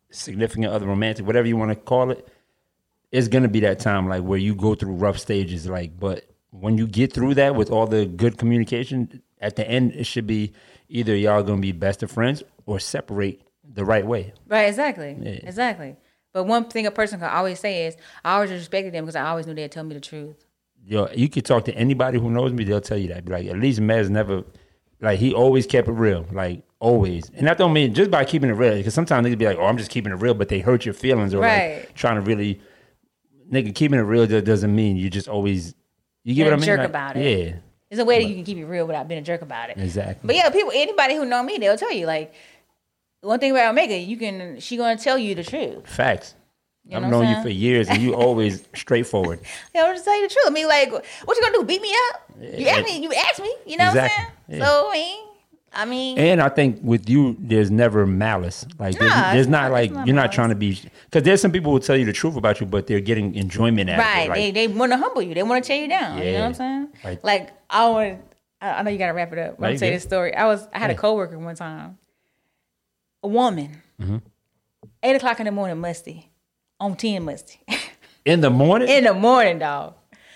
significant other, romantic, whatever you want to call it, it's gonna be that time like where you go through rough stages. Like, but when you get through that with all the good communication, at the end it should be either y'all gonna be best of friends or separate the right way. Right, exactly. Yeah. Exactly. But one thing a person can always say is, I always respected them because I always knew they'd tell me the truth. Yo, you could talk to anybody who knows me, they'll tell you that. Be like, at least Mez never, like, he always kept it real, like, always. And that don't mean just by keeping it real, because sometimes niggas be like, oh, I'm just keeping it real, but they hurt your feelings or right. like trying to really, nigga, keeping it real doesn't mean you just always, you get You're what I a mean? jerk Like, about it. Yeah. There's a way that you can keep it real without being a jerk about it. Exactly. But yeah, people, anybody who know me, they'll tell you, like, one thing about Omega, you can, she gonna tell you the truth. Facts. You I've know known what I'm you for years, and you always straightforward. Yeah, I'm just tell you the truth. I mean, like, what you gonna do? Beat me up? You asked me. You asked me. You know Exactly. what I'm saying? Yeah. So I mean, I mean, And I think with you, there's never malice. Like, there's, Nah, there's it's not not- like it's not you're not malice. trying to be. Because there's some people who tell you the truth about you, but they're getting enjoyment out right? of it. Like, they they want to humble you. They want to tear you down. You know Yeah. what I'm saying? Like- Like, I want. I I know you gotta wrap it up. I'm No, gonna you tell you good. this story. I was. I had a Yeah. coworker one time. A woman. Mm-hmm. Eight o'clock in the morning, musty. On ten, musty. in the morning? In the morning, dog.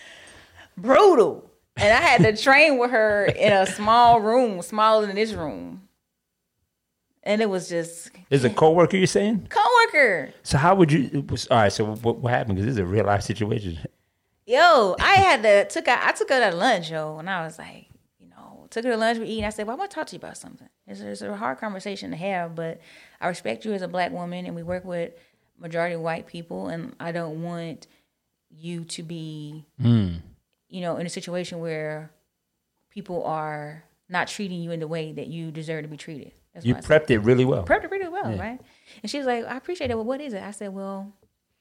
Brutal. And I had to train with her in a small room, smaller than this room. And it was just Is a coworker you're saying? coworker. So how would you? It was, all right. So what, what happened? Because this is a real life situation. Yo, I had to took her, I took her to lunch, yo, and I was like, you know, took her to lunch, we eat, and I said, well, I want to talk to you about something. It's, it's a hard conversation to have, but I respect you as a black woman, and we work with majority white people, and I don't want you to be, Mm. you know, in a situation where people are not treating you in the way that you deserve to be treated. That's You what I said. prepped it really well. Prepped it really well, Yeah. right? And she was like, I appreciate it. Well, what is it? I said, well,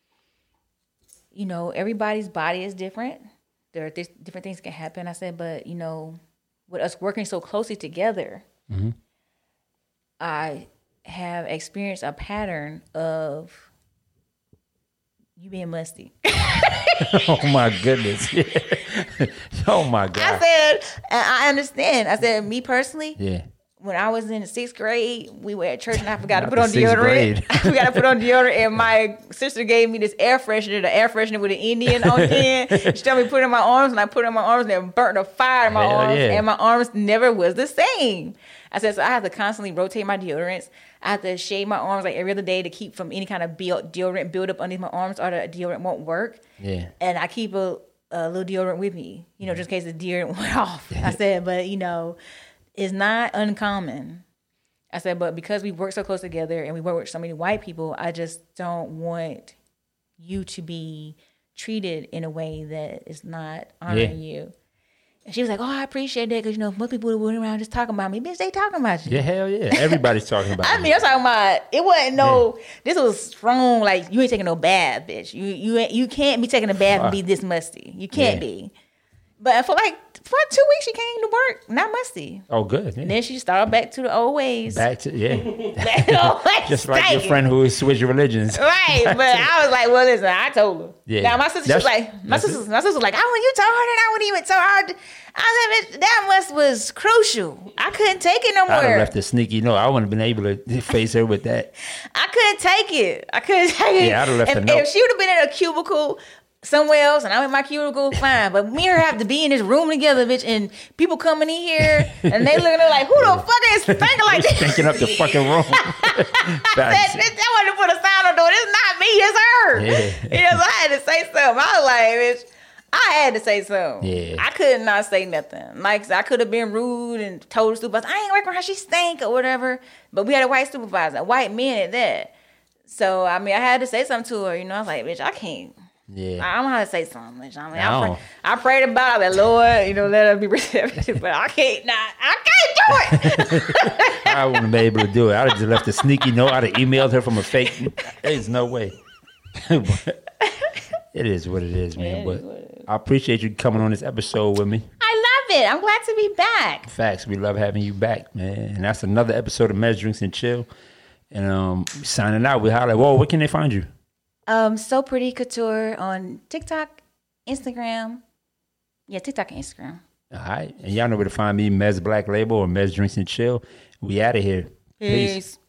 you know, everybody's body is different. There are th- different things can happen. I said, but, you know, with us working so closely together, Mm-hmm. I have experienced a pattern of you being musty. Oh my goodness. Oh my I God. said, and I understand. I said, me personally, Yeah. when I was in the sixth grade, we were at church and I forgot to Not put the on sixth grade. deodorant. I forgot to put on deodorant, and my sister gave me this air freshener, the air freshener with an Indian on the end. She told me to put it in my arms, and I put it in my arms, and it burnt a fire in my Hell arms, yeah. and my arms never was the same. I said, so I have to constantly rotate my deodorants. I have to shave my arms like every other day to keep from any kind of build, deodorant build up underneath my arms, or the deodorant won't work. Yeah. And I keep a, a little deodorant with me, you know, just in case the deodorant went off. I said, but, you know, it's not uncommon. I said, but because we work so close together and we work with so many white people, I just don't want you to be treated in a way that is not honoring you. And she was like, oh, I appreciate that because, you know, most people that went around just talking about me. Bitch, they talking about you. Yeah, hell yeah. Everybody's talking about I it. mean, I'm talking about, it wasn't no, this was strong, like, you ain't taking no bath, bitch. You you ain't, you can't be taking a bath and be this musty. You can't Yeah. be. But for like, for two weeks, she came to work, not musty. Oh, good. Yeah. And then she started back to the old ways. Back to, yeah. Back to the old ways, Just like your stinking. friend who switched religions. Right, but I was like, well, listen, I told her. Yeah. Now my sister, she was That's- like, my that's sister, my sister was like, oh, you told her that I wouldn't even tell her. I said, bitch, that must was crucial. I couldn't take it no I'd have more. left a sneaky note. I wouldn't have been able to face her with that. I couldn't take it. I couldn't take it. Yeah, I'd have left if, a note. if she would have been in a cubicle somewhere else and I'm in my cubicle, fine. But me and her have to be in this room together, bitch, and people coming in here and they looking at her like, who the fuck is thinking like this? Stinking up the fucking room. That, Facts. bitch, I want to put a sign on the door. It's not me, it's her. Yeah. You know, so I had to say something. I was like, bitch, I had to say something. Yeah. I could not say nothing. Like, I could have been rude and told the supervisor, I ain't working with her, she stink or whatever. But we had a white supervisor, a white man at that. So, I mean, I had to say something to her. You know, I was like, bitch, I can't. Yeah. I don't know how to say something. Bitch. I mean, No. I, pray, I prayed about it, Lord, you know, let her be receptive. But I can't not. I can't do it. I wouldn't be able to do it. I'd have just left a sneaky note. I'd have emailed her from a fake. There's no way. But it is what it is, man. It is But what it is. I appreciate you coming on this episode with me. I love it. I'm glad to be back. Facts. We love having you back, man. And that's another episode of Mez Drinks and Chill. And um, signing out, we holler. Whoa, where can they find you? Um, So Pretty Couture on TikTok, Instagram. Yeah, TikTok and Instagram. All right. And y'all know where to find me, Mez Black Label or Mez Drinks and Chill. We out of here. Peace.